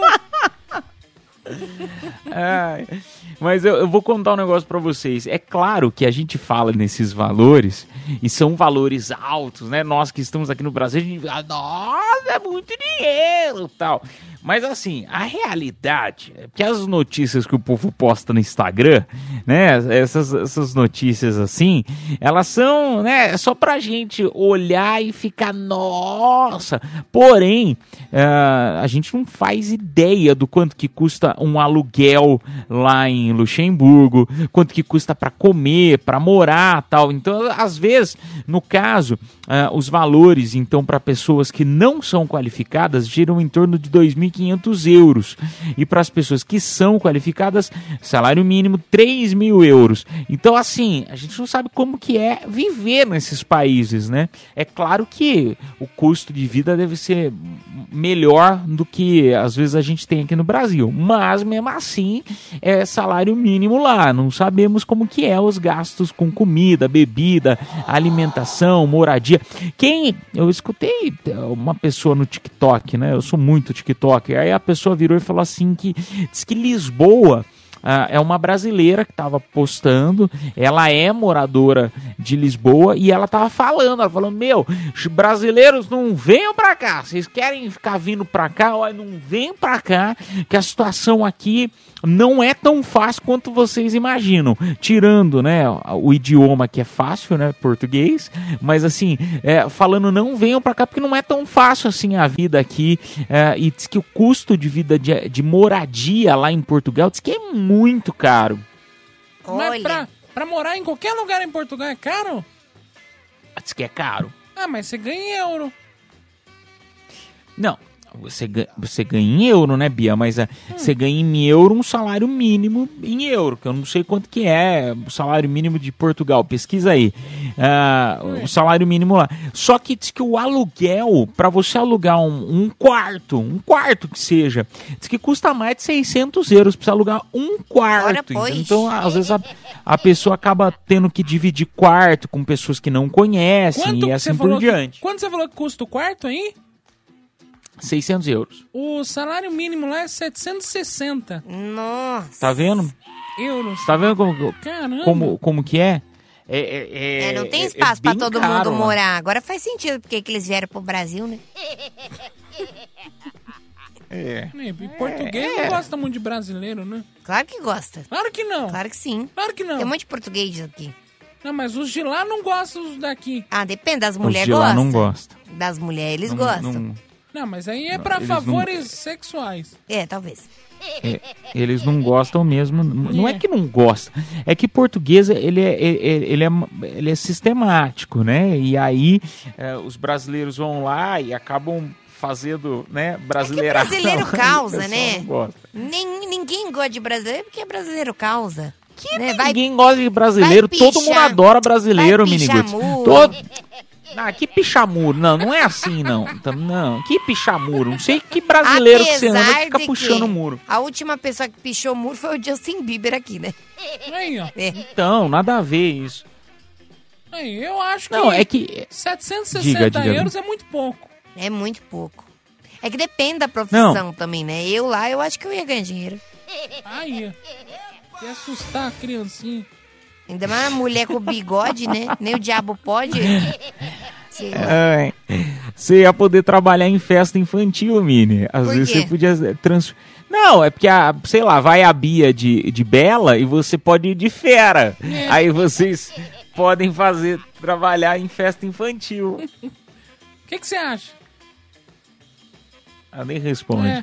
E: Mas eu vou contar um negócio pra vocês. É claro que a gente fala nesses valores, e são valores altos, né? Nós que estamos aqui no Brasil, a gente fala, nossa, é muito dinheiro e tal. Mas assim, a realidade é que as notícias que o povo posta no Instagram, né? Essas notícias assim, elas são, né? Só pra gente olhar e ficar, nossa. Porém, a gente não faz ideia do quanto que custa um aluguel lá em Luxemburgo, quanto que custa para comer, para morar, tal. Então, às vezes, no caso, os valores, então, para pessoas que não são qualificadas, giram em torno de €2.500. E para as pessoas que são qualificadas, salário mínimo €3.000. Então, assim, a gente não sabe como que é viver nesses países, né? É claro que o custo de vida deve ser melhor do que, às vezes, a gente tem aqui no Brasil. Mas, mesmo assim, é salário mínimo lá. Não sabemos como que é os gastos com comida, bebida, alimentação, moradia. Eu escutei uma pessoa no TikTok, né? Eu sou muito TikTok. Aí a pessoa virou e falou assim que diz que Lisboa é uma brasileira que estava postando, ela é moradora de Lisboa e ela falando, meu, os brasileiros não venham pra cá, vocês querem ficar vindo pra cá, olha, não venham pra cá, que a situação aqui não é tão fácil quanto vocês imaginam, tirando, né, o idioma que é fácil, né, português, mas assim, falando não venham pra cá porque não é tão fácil assim a vida aqui, e diz que o custo de vida de moradia lá em Portugal diz que é muito caro.
G: Mas
F: Olha,
G: Pra morar em qualquer lugar em Portugal é caro?
E: Diz que é caro.
G: Ah, mas você ganha em euro.
E: Não, você ganha em euro, né, Bia? Mas você ganha em euro um salário mínimo em euro, que eu não sei quanto que é o salário mínimo de Portugal. Pesquisa aí. O salário mínimo lá. Só que diz que o aluguel, para você alugar um quarto que seja, diz que custa mais de 600 euros para você alugar um quarto. Então, às vezes, a pessoa acaba tendo que dividir quarto com pessoas que não conhecem e assim por diante.
G: Quanto você falou que custa o quarto aí?
E: 600 euros.
G: O salário mínimo lá é 760.
F: Nossa.
E: Tá vendo?
G: Euros.
E: Tá vendo
G: Caramba.
E: como que é?
F: Não tem espaço pra
E: bem
F: todo
E: caro,
F: mundo
E: né?
F: morar. Agora faz sentido porque que eles vieram pro Brasil, né?
G: E português não gosta muito de brasileiro, né?
F: Claro que gosta.
G: Claro que não.
F: Claro que sim.
G: Claro que não.
F: Tem um monte de português aqui.
G: Não, mas os de lá não gostam dos daqui.
F: Ah, depende. Das
E: Os
F: mulheres
E: de lá
F: gostam.
E: não gostam.
F: Das mulheres eles gostam.
G: Não, mas aí é pra
E: eles
G: favores sexuais.
F: Talvez.
E: Eles não gostam mesmo. Não é que não gosta. É que português ele é sistemático, né? E aí os brasileiros vão lá e acabam fazendo, né? Brasileiração.
F: Brasileiro causa,
E: O pessoal
F: né?
E: não gosta.
F: Ninguém gosta de brasileiro porque brasileiro causa.
E: Ninguém gosta de brasileiro. Todo mundo adora brasileiro, Miniguts. Que pichamuro. Não é assim, não. Não, que pichamuro. Não sei que brasileiro que você anda que fica puxando o muro.
F: A última pessoa que pichou o muro foi o Justin Bieber aqui, né?
G: Aí, ó.
E: Então, nada a ver isso.
G: Aí, eu acho
E: Não,
G: que
E: é que
G: 760
E: diga.
G: euros é muito pouco.
F: É muito pouco. É que depende da profissão também, né? Eu acho que eu ia ganhar dinheiro.
G: Aí, ia assustar a criancinha.
F: Ainda mais uma mulher com bigode, né? Nem o diabo pode.
E: Você ia poder trabalhar em festa infantil, Mini. Às vezes você podia Não, é porque, sei lá, vai a Bia de Bela e você pode ir de Fera. Aí vocês podem trabalhar em festa infantil.
G: O que você acha?
E: Eu nem responde.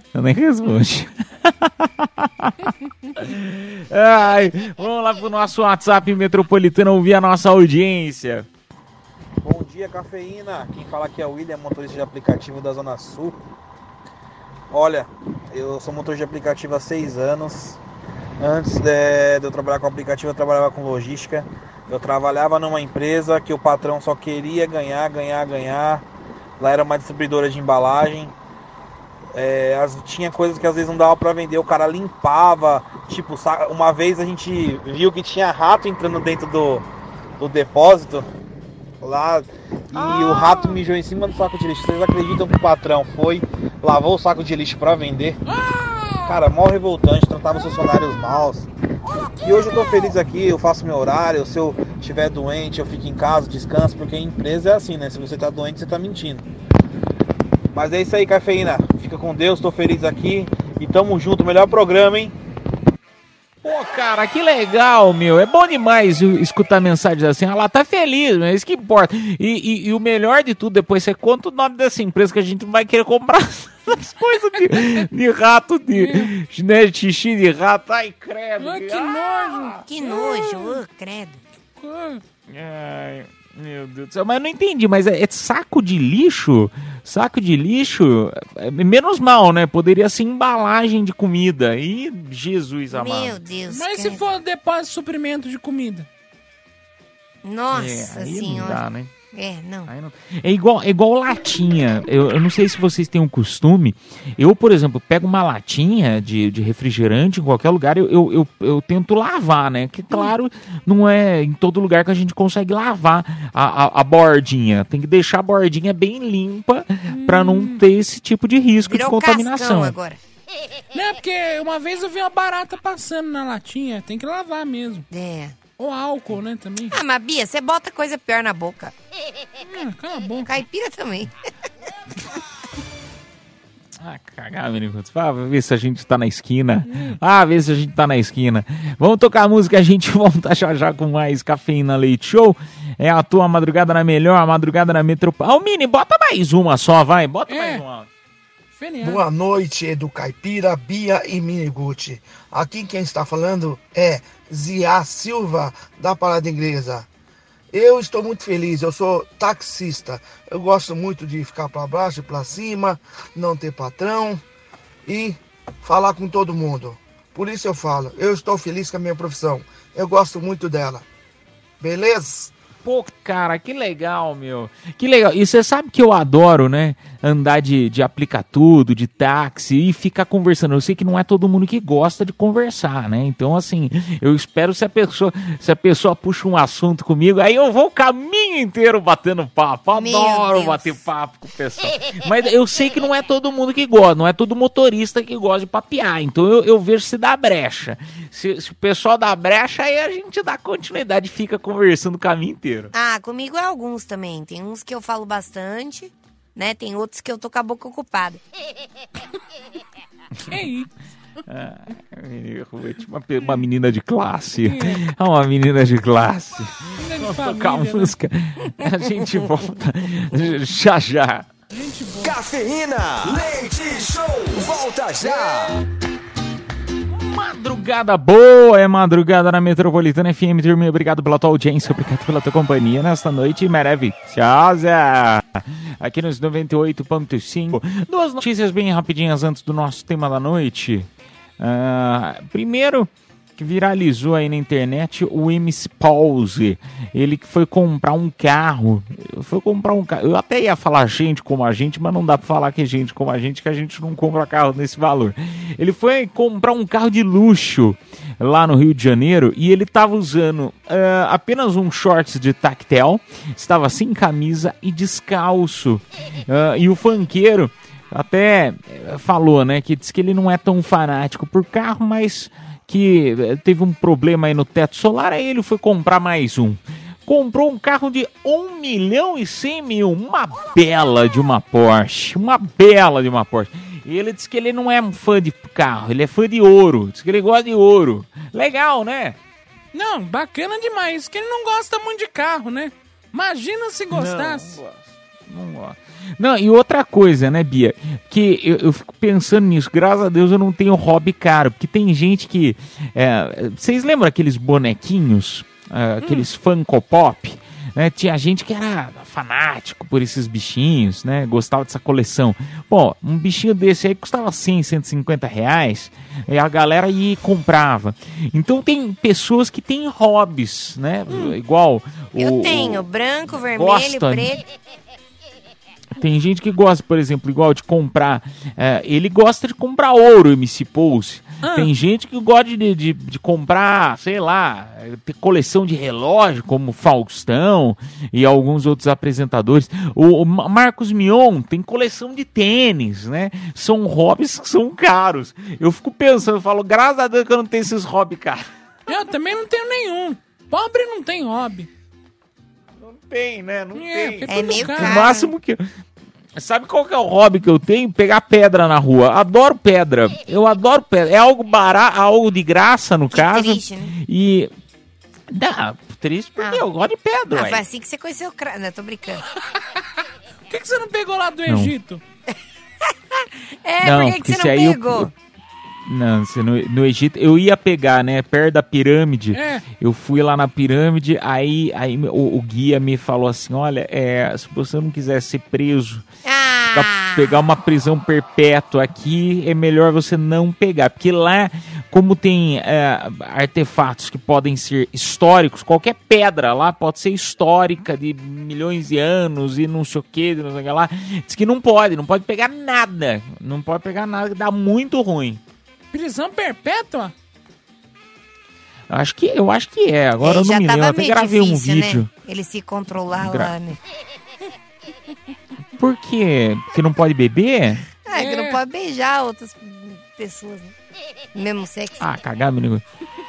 E: Ai, vamos lá pro nosso WhatsApp Metropolitano ouvir a nossa audiência.
K: Bom dia, Cafeína. Quem fala aqui é o William, motorista de aplicativo da Zona Sul. Olha, eu sou motorista de aplicativo há 6 anos. Antes de eu trabalhar com aplicativo, eu trabalhava com logística. Eu trabalhava numa empresa que o patrão só queria ganhar. Lá era uma distribuidora de embalagem. Tinha coisas que às vezes não dava pra vender, o cara limpava. Tipo, uma vez a gente viu que tinha rato entrando dentro do depósito lá e o rato mijou em cima do saco de lixo. Vocês acreditam que o patrão lavou o saco de lixo pra vender? Cara, mó revoltante, tratava os funcionários maus. E hoje eu tô feliz aqui, eu faço meu horário. Se eu estiver doente, eu fico em casa, descanso, porque a empresa é assim, né? Se você tá doente, você tá mentindo. Mas é isso aí, Cafeína. Fica com Deus, tô feliz aqui. E tamo junto, melhor programa, hein?
E: Pô, cara, que legal, meu. É bom demais escutar mensagens assim. Ela tá feliz, mas isso que importa. E o melhor de tudo, depois você conta o nome dessa empresa que a gente não vai querer comprar as coisas de rato, de xixi de rato. Ai, credo.
G: Ai, que nojo.
F: Que nojo, credo.
E: Ai, meu Deus do céu. Mas eu não entendi, mas é saco de lixo? Saco de lixo, menos mal, né? Poderia ser embalagem de comida. E Jesus amado.
F: Meu Deus.
G: Mas se for depósito de suprimento de comida?
F: Nossa
E: aí
F: senhora.
E: Não dá, né?
F: Não.
E: É igual latinha. Eu não sei se vocês têm um costume. Eu, por exemplo, pego uma latinha de refrigerante em qualquer lugar, eu tento lavar, né? Que claro, não é em todo lugar que a gente consegue lavar a bordinha. Tem que deixar a bordinha bem limpa pra não ter esse tipo de risco
F: Virou
E: de contaminação.
F: cascão agora.
G: Não, porque uma vez eu vi uma barata passando na latinha. Tem que lavar mesmo. Ou álcool, né, também.
F: Ah, mas Bia, você bota coisa pior na boca.
G: Cala a boca.
F: Caipira também.
E: Cagar, menino. Ver se a gente tá na esquina. Ver se a gente tá na esquina. Vamos tocar a música, a gente volta já com mais Cafeína Leite Show. É a tua madrugada na melhor, a madrugada na Metropolitana. Mini, bota mais uma só, vai. Bota mais uma.
L: Boa noite, Edu Caipira, Bia e Miniguti. Aqui quem está falando é Zia Silva, da Parada Inglesa. Eu estou muito feliz, eu sou taxista. Eu gosto muito de ficar para baixo e para cima, não ter patrão e falar com todo mundo. Por isso eu falo, eu estou feliz com a minha profissão. Eu gosto muito dela. Beleza?
E: Pô, cara, que legal, meu. Que legal. E você sabe que eu adoro, né? Andar de aplicar tudo, de táxi e ficar conversando. Eu sei que não é todo mundo que gosta de conversar, né? Então, assim, eu espero se a pessoa puxa um assunto comigo, aí eu vou o caminho inteiro batendo papo. Adoro bater papo com o pessoal. Mas eu sei que não é todo mundo que gosta, não é todo motorista que gosta de papear. Então eu vejo se dá brecha. Se o pessoal dá brecha, aí a gente dá continuidade e fica conversando o caminho inteiro.
F: Ah, comigo é alguns também. Tem uns que eu falo bastante, né? Tem outros que eu tô com a boca ocupada.
E: Uma menina de classe. Uma menina de classe.
G: Vamos
E: tocar música. A gente volta já já.
D: Cafeína, leite show, volta já.
E: Madrugada boa, é madrugada na Metropolitana FM, turma. Obrigado pela tua audiência, obrigado pela tua companhia nesta noite maravilhosa. Aqui nos 98.5. Duas notícias bem rapidinhas antes do nosso tema da noite. Primeiro, que viralizou aí na internet, o MC Pause. Ele que foi comprar um carro. Eu até ia falar gente como a gente, mas não dá pra falar que é gente como a gente, que a gente não compra carro nesse valor. Ele foi comprar um carro de luxo lá no Rio de Janeiro e ele tava usando apenas um shorts de tactel, estava sem camisa e descalço. E o funkeiro até falou, né, que disse que ele não é tão fanático por carro, mas que teve um problema aí no teto solar, aí ele foi comprar mais um. Comprou um carro de 1.100.000, uma bela de uma Porsche, E ele disse que ele não é um fã de carro, ele é fã de ouro, diz que ele gosta de ouro. Legal, né?
G: Não, bacana demais, que ele não gosta muito de carro, né? Imagina se gostasse.
E: Não gosto. Não, e outra coisa, né, Bia? Que eu fico pensando nisso. Graças a Deus eu não tenho hobby caro. Porque tem gente que... vocês lembram aqueles bonequinhos? Aqueles Funko Pop? Né? Tinha gente que era fanático por esses bichinhos, né? Gostava dessa coleção. Pô, um bichinho desse aí custava 100, 150 reais. E a galera ia e comprava. Então tem pessoas que têm hobbies, né? Igual...
F: Eu tenho branco, vermelho,
E: gosta,
F: preto...
E: Tem gente que gosta, por exemplo, igual de comprar... ele gosta de comprar ouro, MC Pose. Tem gente que gosta de comprar, sei lá, ter coleção de relógio, como Faustão e alguns outros apresentadores. O Marcos Mion tem coleção de tênis, né? São hobbies que são caros. Eu fico pensando, eu falo, graças a Deus que eu não tenho esses hobbies caros.
G: Eu também não tenho nenhum. Pobre não tem hobby.
E: Tem, né? Não tem.
F: É meio caro.
E: O máximo que... Sabe qual que é o hobby que eu tenho? Pegar pedra na rua. Adoro pedra. Eu adoro pedra. É algo barato, algo de graça, no caso.
F: Triste, né?
E: E... triste porque eu gosto de pedra,
F: foi assim que você conheceu o crack. Não, tô brincando.
G: Por que você não pegou lá do Egito?
F: Por que você não pegou?
E: Não, no Egito, eu ia pegar, né, perto da pirâmide, eu fui lá na pirâmide, aí o guia me falou assim, olha, se você não quiser ser preso, pegar uma prisão perpétua aqui, é melhor você não pegar, porque lá, como tem artefatos que podem ser históricos, qualquer pedra lá pode ser histórica, de milhões de anos, e não sei o que, não sei o que lá, diz que não pode pegar nada, dá muito ruim.
G: Prisão perpétua?
E: Eu acho que é. Agora eu não me lembro. Eu até gravei um vídeo.
F: Né? Ele se controlar lá, né?
E: Por quê? Porque não pode beber?
F: Que não pode beijar outras pessoas, né? Mesmo sexo.
E: Cagar meu negócio.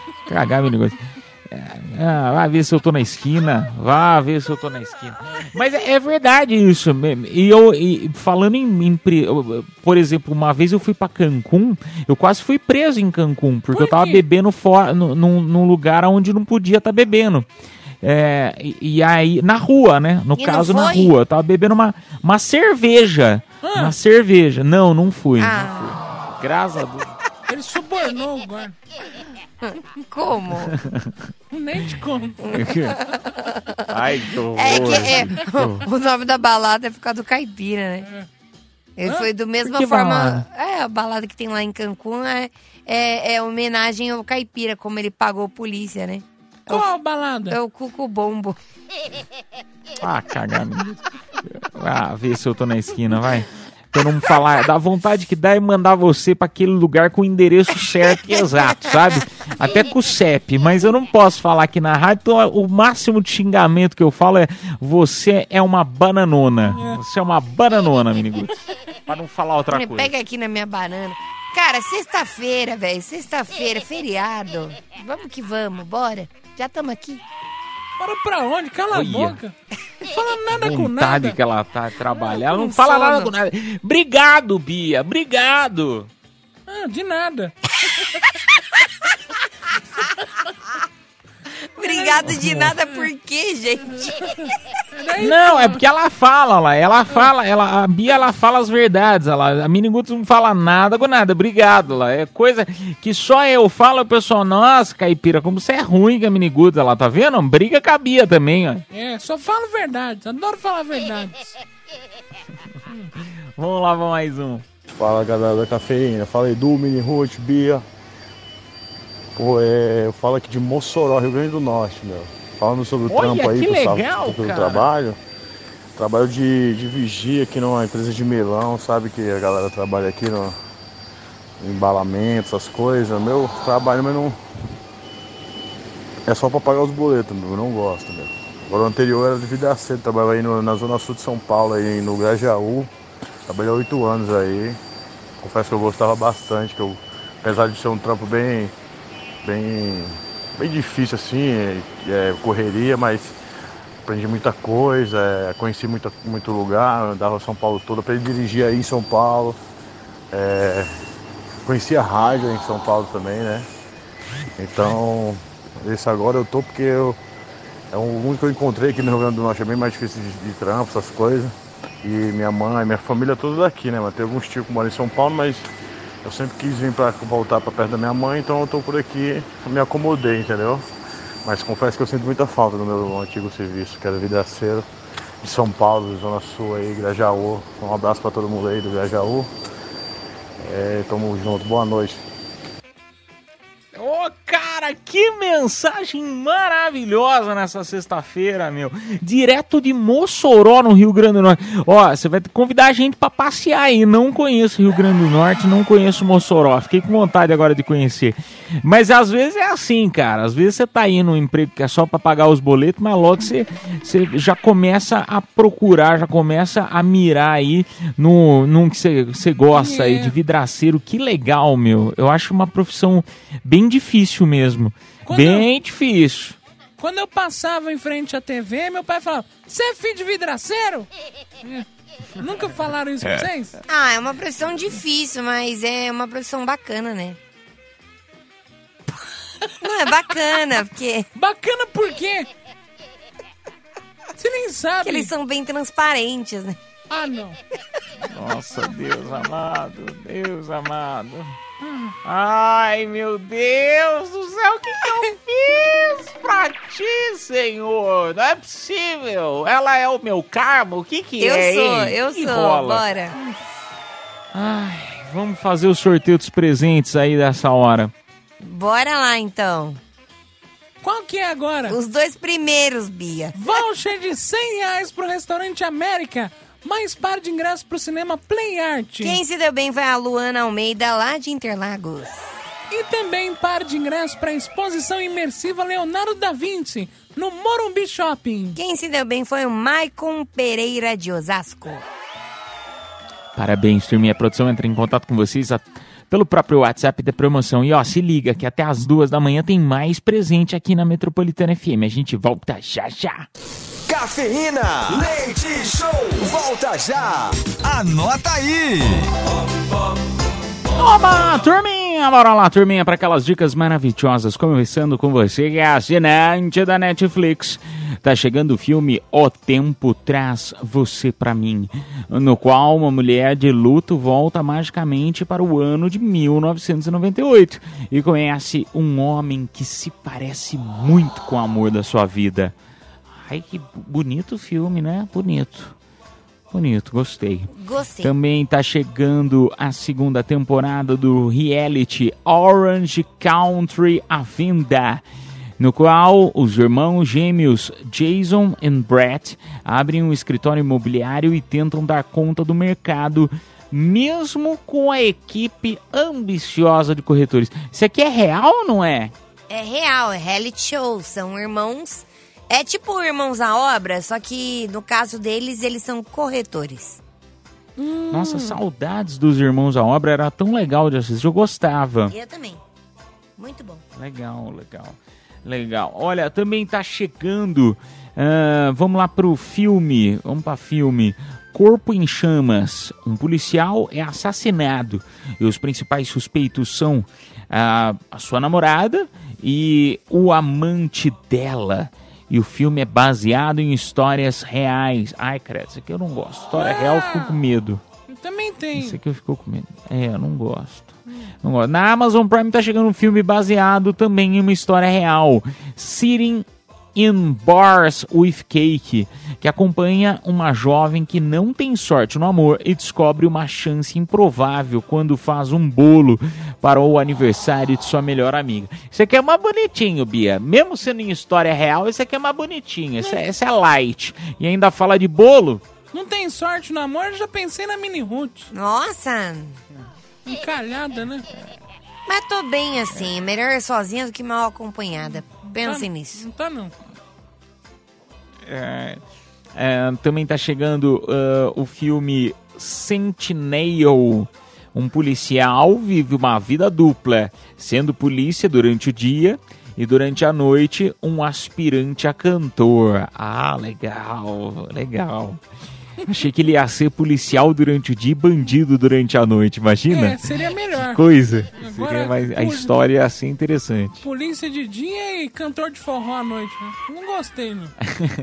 E: Vai ver se eu tô na esquina. Mas é verdade isso. E falando por exemplo, uma vez eu fui pra Cancún, eu quase fui preso em Cancún, porque eu tava bebendo num lugar onde não podia estar bebendo. E aí, na rua, né? No caso, na rua. Eu tava bebendo uma cerveja. Uma cerveja. Não fui. Graças a Deus.
G: Ele subornou agora.
F: Como?
G: Nem te conto.
E: Ai, que horror.
F: O nome da balada é por causa do Caipira, né? Ele foi do mesma
E: que
F: forma.
E: balada?
F: A balada que tem lá em Cancún é homenagem ao Caipira, como ele pagou polícia, né?
G: Qual balada?
F: É o Cuco Bombo.
E: Ah, cagar. Vê se eu tô na esquina, vai. Pra não falar, dá vontade que dá é mandar você pra aquele lugar com o endereço certo e exato, sabe? Até com o CEP, mas eu não posso falar aqui na rádio, então o máximo de xingamento que eu falo é: você é uma bananona. Você é uma bananona, Miniguts. Pra não falar outra coisa.
F: Pega aqui na minha banana. Cara, sexta-feira, velho. Sexta-feira, feriado. Vamos que vamos, bora. Já estamos aqui.
G: Bora pra onde? Cala a boca. Não fala nada com
E: Vontade
G: nada.
E: que ela tá trabalhando. Ela não fala nada com nada. Obrigado, Bia. Obrigado.
G: Ah, de nada.
F: Obrigado de nada, por quê, gente?
E: Não, é porque ela fala lá. A Bia, ela fala as verdades. A Miniguts não fala nada com nada. Obrigado lá. É coisa que só eu falo, o pessoal, nossa, Caipira, como você é ruim com a Miniguts. Ela tá vendo? Briga com a Bia também, ó.
G: É, só falo verdade. Adoro falar verdade.
E: Vamos lá, vamos mais um.
M: Fala, galera da Cafeína. Fala Edu, Mini Ruth, Bia. Pô, eu falo aqui de Mossoró, Rio Grande do Norte, meu. Falando sobre o trampo aí,
E: que legal,
M: do
E: cara.
M: trabalho. Trabalho de vigia aqui numa empresa de melão, sabe? Que a galera trabalha aqui no embalamento, essas coisas. Meu trabalho, mas não... É só pra pagar os boletos, meu. Eu não gosto, meu. Agora o anterior era de Vidraceiro, trabalhava aí na Zona Sul de São Paulo, aí no Grajaú. Trabalhei 8 anos aí. Confesso que eu gostava bastante, que eu, apesar de ser um trampo bem difícil assim, correria, mas aprendi muita coisa, conheci muito lugar, andava São Paulo todo, aprendi a dirigir aí em São Paulo, conheci a rádio aí em São Paulo também, né? Então, esse agora eu tô porque é o único que eu encontrei aqui no Rio Grande do Norte, é bem mais difícil de trampo, essas coisas. E minha mãe, minha família toda daqui, né? Mas tem alguns tios que moram em São Paulo, mas eu sempre quis vir voltar pra perto da minha mãe, então eu tô por aqui, me acomodei, entendeu? Mas confesso que eu sinto muita falta do meu antigo serviço, que era Vidraceiro, de São Paulo, Zona Sul aí, Grajaú. Um abraço pra todo mundo aí do Grajaú. Tamo junto, boa noite.
E: Ô, cara, que mensagem maravilhosa nessa sexta-feira, meu. Direto de Mossoró, no Rio Grande do Norte. Ó, você vai convidar a gente pra passear aí. Não conheço o Rio Grande do Norte, não conheço Mossoró. Fiquei com vontade agora de conhecer. Mas às vezes é assim, cara. Às vezes você tá aí num emprego que é só pra pagar os boletos, mas logo você já começa a procurar, já começa a mirar aí num que você gosta aí, de vidraceiro. Que legal, meu. Eu acho uma profissão bem difícil mesmo. Bem difícil.
G: Quando eu passava em frente à TV, meu pai falava: você é filho de vidraceiro? Nunca falaram isso pra vocês?
F: Ah, é uma profissão difícil, mas é uma profissão bacana, né? Não, é bacana, porque...
G: Bacana por quê? Você nem sabe.
F: Porque eles são bem transparentes, né?
G: Ah, não.
E: Nossa, Deus amado, Deus amado. Ai, meu Deus do céu, o que eu fiz pra ti, Senhor? Não é possível. Ela é o meu karma? O que é?
F: Eu sou, bora.
E: Ai, vamos fazer o sorteio dos presentes aí dessa hora.
F: Bora lá, então.
G: Qual que é agora?
F: Os 2 primeiros, Bia.
G: Voucher de R$100 pro Restaurante América. Mais par de ingresso pro cinema Play Art.
F: Quem se deu bem vai a Luana Almeida, lá de Interlagos.
G: E também par de ingresso para a exposição imersiva Leonardo da Vinci, no Morumbi Shopping.
F: Quem se deu bem foi o Maicon Pereira, de Osasco.
E: Parabéns, turminha. A produção entra em contato com vocês pelo próprio WhatsApp da promoção. E ó, se liga que até as 2 da manhã tem mais presente aqui na Metropolitana FM. A gente volta já já.
D: Cafeína, leite show, volta já. Anota aí.
E: Oba, turminha! Bora lá, turminha, para aquelas dicas maravilhosas, começando com você, que é assinante da Netflix. Tá chegando o filme O Tempo Traz Você Pra Mim, no qual uma mulher de luto volta magicamente para o ano de 1998 e conhece um homem que se parece muito com o amor da sua vida. Ai, que bonito filme, né? Bonito, gostei. Também tá chegando a segunda temporada do reality Orange Country A Vinda, no qual os irmãos gêmeos Jason e Brett abrem um escritório imobiliário e tentam dar conta do mercado, mesmo com a equipe ambiciosa de corretores. Isso aqui é real ou não é?
F: É real, é reality show. São irmãos... É tipo Irmãos à Obra, só que no caso deles, eles são corretores.
E: Nossa, saudades dos Irmãos à Obra, era tão legal de assistir, eu gostava.
F: Eu também. Muito bom.
E: Legal. Olha, também tá chegando, vamos lá pro filme, Corpo em Chamas. Um policial é assassinado e os principais suspeitos são a sua namorada e o amante dela. E o filme é baseado em histórias reais. Ai, credo, isso aqui eu não gosto. História real, eu fico com medo.
G: Eu também tenho.
E: Isso aqui eu fico com medo. Eu não gosto. Na Amazon Prime tá chegando um filme baseado também em uma história real. Sitting in Bars with Cake, que acompanha uma jovem que não tem sorte no amor e descobre uma chance improvável quando faz um bolo para o aniversário de sua melhor amiga. Isso aqui é mais bonitinho, Bia. Mesmo sendo em história real, isso aqui é mais bonitinho. Esse é light. E ainda fala de bolo.
G: Não tem sorte no amor, eu já pensei na Mini Ruth.
F: Nossa!
G: Encalhada, né?
F: Mas tô bem assim. Melhor sozinha do que mal acompanhada. Pensem nisso.
G: Não tá, não.
E: Também tá chegando o filme Sentinel. Um policial vive uma vida dupla, sendo polícia durante o dia e durante a noite um aspirante a cantor. Ah, legal. Achei que ele ia ser policial durante o dia e bandido durante a noite, imagina?
G: Seria melhor.
E: Que coisa.
G: Agora,
E: a história ia ser interessante.
G: Polícia de dia e cantor de forró à noite. Né? Não gostei, não.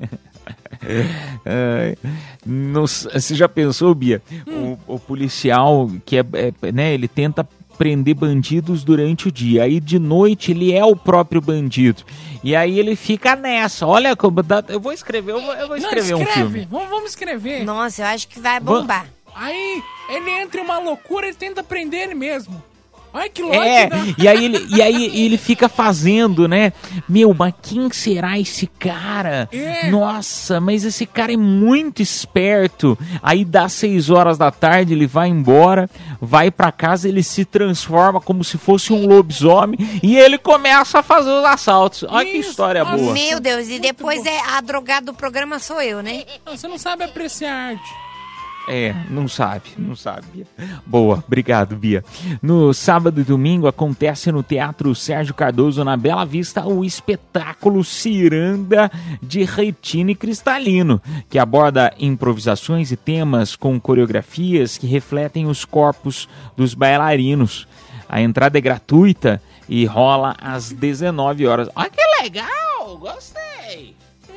E: Você já pensou, Bia? O policial que né, ele tenta prender bandidos durante o dia, aí de noite ele é o próprio bandido e aí ele fica nessa. Olha como eu vou escrever um filme.
G: Vamos escrever.
F: Nossa, eu acho que vai bombar.
G: Aí ele entra em uma loucura e tenta prender ele mesmo. Ai, que louco!
E: E aí ele fica fazendo, né? Meu, mas quem será esse cara? Nossa, mas esse cara é muito esperto. Aí dá 6 horas da tarde, ele vai embora, vai pra casa, ele se transforma como se fosse um lobisomem e ele começa a fazer os assaltos. Olha que história boa.
F: Meu Deus, e depois a drogada do programa sou eu, né?
G: Você não sabe apreciar a arte.
E: Não sabe, Bia. Boa, obrigado, Bia. No sábado e domingo acontece no Teatro Sérgio Cardoso, na Bela Vista, o espetáculo Ciranda de Retina e Cristalino, que aborda improvisações e temas com coreografias que refletem os corpos dos bailarinos. A entrada é gratuita e rola às 19 horas. Olha que legal, gostei.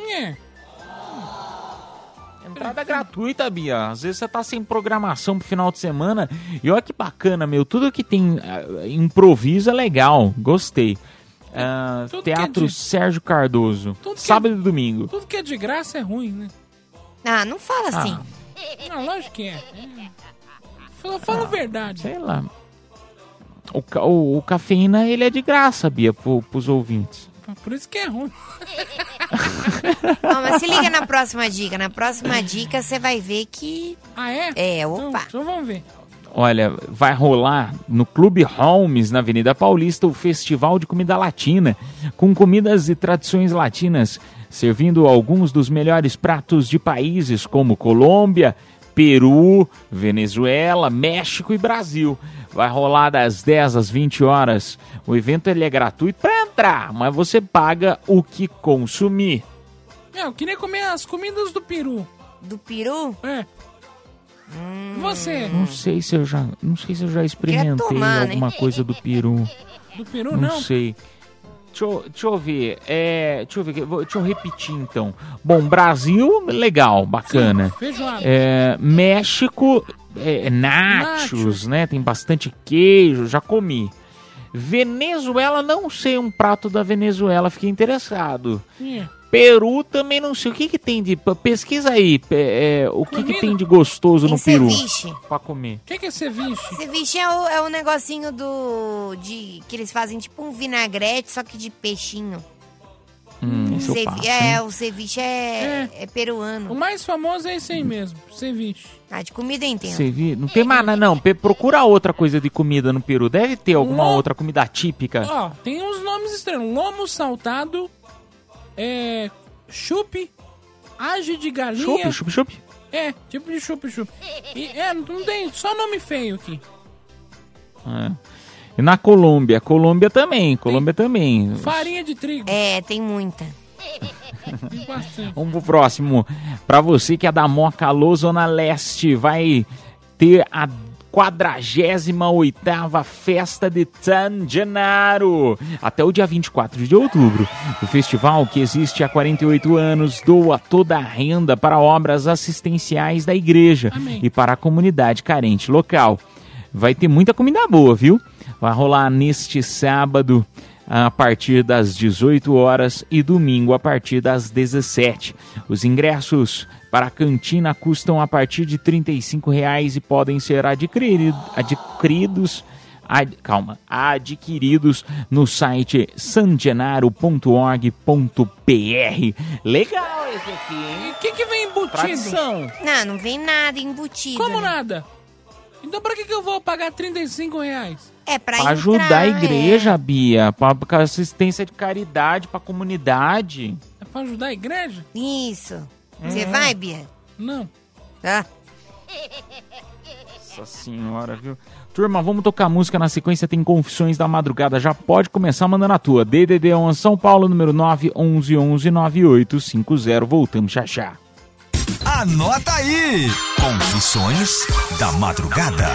E: Entrada gratuita, Bia. Às vezes você tá sem programação pro final de semana. E olha que bacana, meu. Tudo que tem improviso é legal. Gostei. Teatro Sérgio Cardoso. Sábado e domingo.
G: Tudo que é de graça é ruim, né?
F: Ah, não fala assim.
G: Não, lógico que é. Fala a verdade.
E: Sei lá. O Cafeína, ele é de graça, Bia, pros ouvintes.
G: Por isso que é ruim.
F: Não, mas se liga na próxima dica. Na próxima dica você vai ver que...
G: Ah, é?
F: Opa.
G: Então vamos ver.
E: Olha, vai rolar no Clube Holmes, na Avenida Paulista, o Festival de Comida Latina, com comidas e tradições latinas, servindo alguns dos melhores pratos de países como Colômbia, Peru, Venezuela, México e Brasil. Vai rolar das 10 às 20 horas. O evento ele é gratuito para entrar, mas você paga o que consumir.
G: Eu queria comer as comidas do Peru.
F: Do Peru?
G: Você?
E: Não sei se eu já experimentei
F: tomar, né?
E: alguma coisa do peru.
G: Do peru,
E: Não sei. Deixa eu ver. Deixa eu repetir então. Bom, Brasil, legal, bacana.
G: Sim, feijoada.
E: México, nachos, né? Tem bastante queijo, já comi. Venezuela, não sei um prato da Venezuela, fiquei interessado. Peru também não sei. O que tem de... Pesquisa aí. O que tem de gostoso no Peru pra comer?
G: O que é ceviche?
F: Ceviche é o negocinho que eles fazem tipo um vinagrete, só que de peixinho.
E: Esse eu passo, hein?
F: O ceviche é peruano.
G: O mais famoso é esse aí mesmo, ceviche.
F: De comida eu entendo.
E: Não tem mais nada, não. Procura outra coisa de comida no Peru. Deve ter alguma outra comida típica.
G: Ó, tem uns nomes estranhos. Lomo saltado, chup, age de galinha.
E: Chup?
G: Tipo de chup. E não tem, só nome feio aqui.
E: E na Colômbia? Colômbia também.
G: Farinha de trigo.
F: Tem muita.
G: Tem bastante.
E: Vamos pro próximo. Pra você que é da Moca Alô, Zona Leste, vai ter a 48ª Festa de San Gennaro, até o dia 24 de outubro. O festival, que existe há 48 anos, doa toda a renda para obras assistenciais da igreja e para a comunidade carente local. Vai ter muita comida boa, viu? Vai rolar neste sábado a partir das 18 horas e domingo a partir das 17. Os ingressos para a cantina custam a partir de R$ 35,00 e podem ser adquiridos no site sangenaro.org.br. Legal esse aqui, hein?
G: O que vem embutido?
E: Tradição.
F: Não vem nada embutido.
G: Como nada? Então pra que eu vou pagar R$ 35,00?
F: Pra
E: ajudar a igreja, Bia. Pra assistência de caridade pra comunidade.
G: É pra ajudar a igreja?
F: Isso. Você vai, Bia?
G: Não.
F: Tá.
E: Nossa senhora, viu? Turma, vamos tocar música na sequência. Tem Confissões da Madrugada. Já pode começar mandando a tua. DDD11 São Paulo, número 911-9850. Voltamos já.
D: Anota aí! Confissões da Madrugada.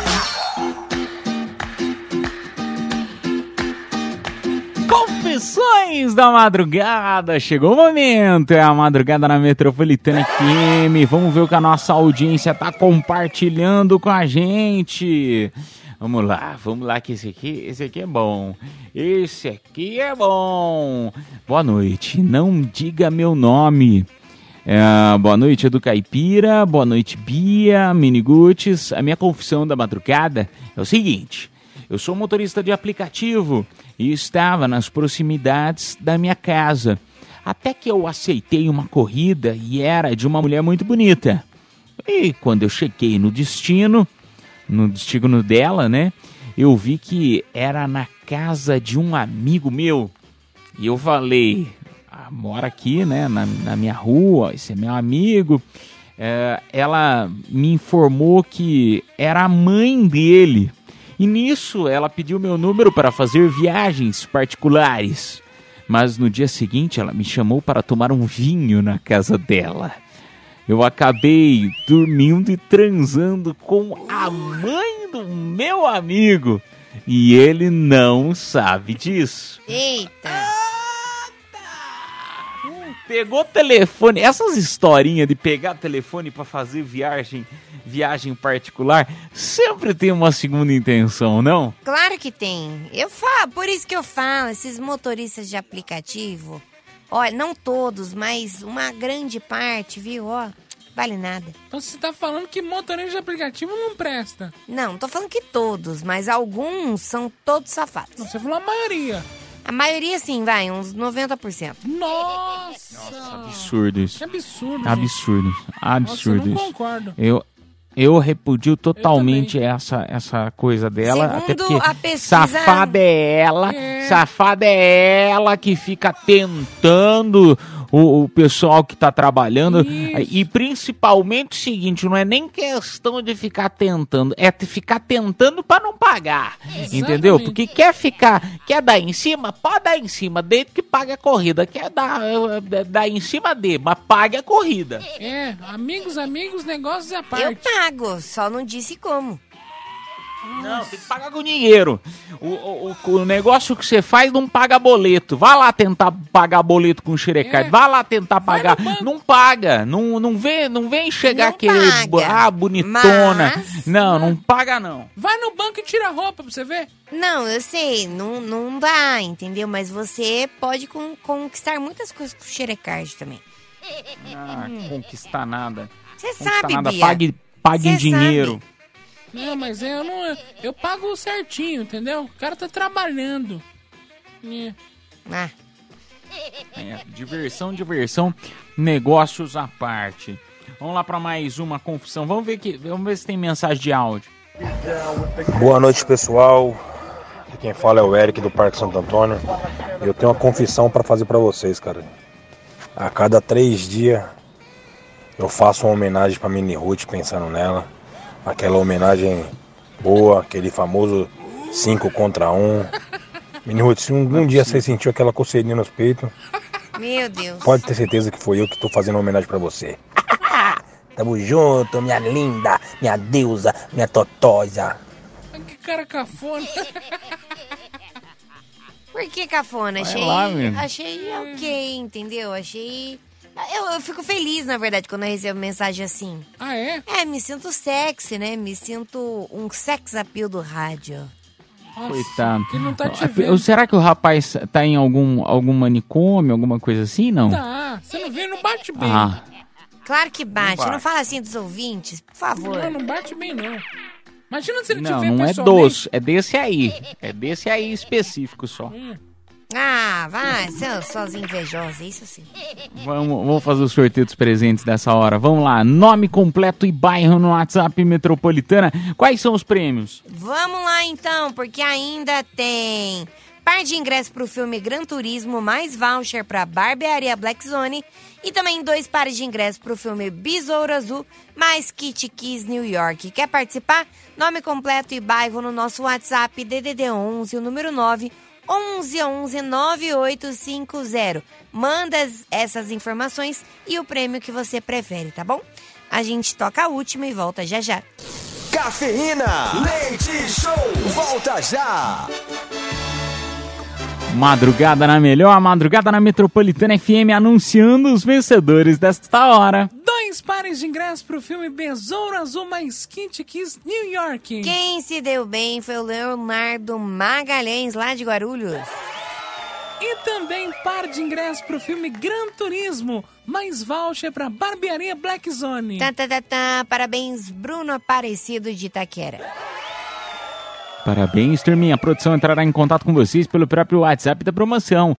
E: Confissões da Madrugada. Chegou o momento. É a Madrugada na Metropolitana FM. Vamos ver o que a nossa audiência tá compartilhando com a gente. Vamos lá que esse aqui é bom. Boa noite. Não diga meu nome. Boa noite, Edu Caipira. Boa noite, Bia, Miniguts. A minha confissão da madrugada é o seguinte: eu sou motorista de aplicativo e estava nas proximidades da minha casa. Até que eu aceitei uma corrida e era de uma mulher muito bonita. E quando eu cheguei no destino dela, né? Eu vi que era na casa de um amigo meu. E eu falei: mora aqui, né, na minha rua, esse é meu amigo. Ela me informou que era a mãe dele. E nisso ela pediu meu número para fazer viagens particulares. Mas no dia seguinte ela me chamou para tomar um vinho na casa dela. Eu acabei dormindo e transando com a mãe do meu amigo. E ele não sabe disso.
F: Eita!
E: Pegou telefone, essas historinhas de pegar telefone pra fazer viagem particular, sempre tem uma segunda intenção, não?
F: Claro que tem. Por isso que eu falo, esses motoristas de aplicativo, olha, não todos, mas uma grande parte, viu, vale nada.
G: Então você tá falando que motorista de aplicativo não presta?
F: Não tô falando que todos, mas alguns são todos safados.
G: Não, você falou a maioria.
F: A maioria, sim, vai, uns 90%.
G: Nossa,
E: absurdo isso.
G: Que absurdo.
E: Absurdo.
G: Nossa, eu não concordo.
E: Eu repudio totalmente essa coisa dela.
F: Segundo
E: até porque
F: a pesquisa...
E: safada é ela. safada é ela que fica tentando o pessoal que tá trabalhando. E principalmente o seguinte, não é nem questão de ficar tentando, é ficar tentando pra não pagar.
G: Exatamente.
E: Entendeu? Porque quer dar em cima, pode dar em cima, desde que pague a corrida. Quer dar em cima mas pague a corrida.
G: É, amigos, negócios à parte.
F: Eu pago, só não disse como.
E: Não, tem que pagar com dinheiro. O negócio que você faz não paga boleto. Vai lá tentar pagar boleto com o Xerecard. Vai lá tentar pagar. Não paga. Não vem chegar
F: Não
E: aquele...
F: paga.
E: Bonitona.
F: Mas-
E: Não paga não.
G: Vai no banco e tira a roupa pra você ver.
F: Não, eu sei, não dá, entendeu? Mas você pode conquistar muitas coisas com o Xerecard também.
E: Conquistar nada.
F: Você
E: Conquistar
F: sabe,
E: nada.
F: Bia.
E: Pague em
F: Cê
E: dinheiro.
F: sabe.
G: Não, mas eu pago certinho, entendeu? O cara tá trabalhando.
F: Ah.
E: Diversão, negócios à parte. Vamos lá pra mais uma confusão. Vamos ver se tem mensagem de áudio.
N: Boa noite, pessoal. Aqui quem fala é o Eric do Parque Santo Antônio. Eu tenho uma confissão pra fazer pra vocês, cara. A cada 3 dias eu faço uma homenagem pra Mini Ruth pensando nela. Aquela homenagem boa, aquele famoso 5 contra 1. Mini Ruth, se um dia você sentiu aquela coceirinha nos peitos,
F: Meu Deus.
N: pode ter certeza que foi eu que tô fazendo uma homenagem pra você. Tamo junto, minha linda, minha deusa, minha totosa.
G: Que cara cafona.
F: Por que cafona?
E: Vai lá, menino.
F: Achei ok, entendeu? Eu fico feliz, na verdade, quando eu recebo mensagem assim.
G: Ah, é?
F: É, me sinto sexy, né? Me sinto um sex appeal do rádio.
E: Coitado.
G: Que não tá te vendo.
E: Será que o rapaz tá em algum manicômio, alguma coisa assim, não?
G: Tá, você não vê, não bate bem.
E: Ah,
F: Claro que bate.
E: Não bate.
F: Não fala assim dos ouvintes, por favor.
G: Não bate bem, não. Imagina se ele
E: não,
G: tiver
E: não é
G: pessoalmente.
E: doce, é desse aí. É desse aí específico só.
F: Ah, vai, seus invejosos, isso sim.
E: Vamos fazer o sorteio dos presentes dessa hora. Vamos lá, nome completo e bairro no WhatsApp Metropolitana. Quais são os prêmios?
F: Vamos lá então, porque ainda tem par de ingressos pro filme Gran Turismo, mais voucher pra Barbearia Black Zone e também 2 pares de ingressos pro filme Besouro Azul, mais Kit Kiss New York. Quer participar? Nome completo e bairro no nosso WhatsApp DDD 11, o número 9 1111 9850. Manda essas informações e o prêmio que você prefere, tá bom? A gente toca a última e volta já já.
D: Cafeína, leite show, volta já.
E: Madrugada na melhor, madrugada na Metropolitana FM anunciando os vencedores desta hora.
G: 2 pares de ingressos pro filme Besouro Azul mais Kit Kiss New York.
F: Quem se deu bem foi o Leonardo Magalhães, lá de Guarulhos.
G: E também par de ingressos pro filme Gran Turismo, mais voucher pra Barbearia Black Zone.
F: Parabéns, Bruno Aparecido de Itaquera.
E: Parabéns, turminha. A produção entrará em contato com vocês pelo próprio WhatsApp da promoção.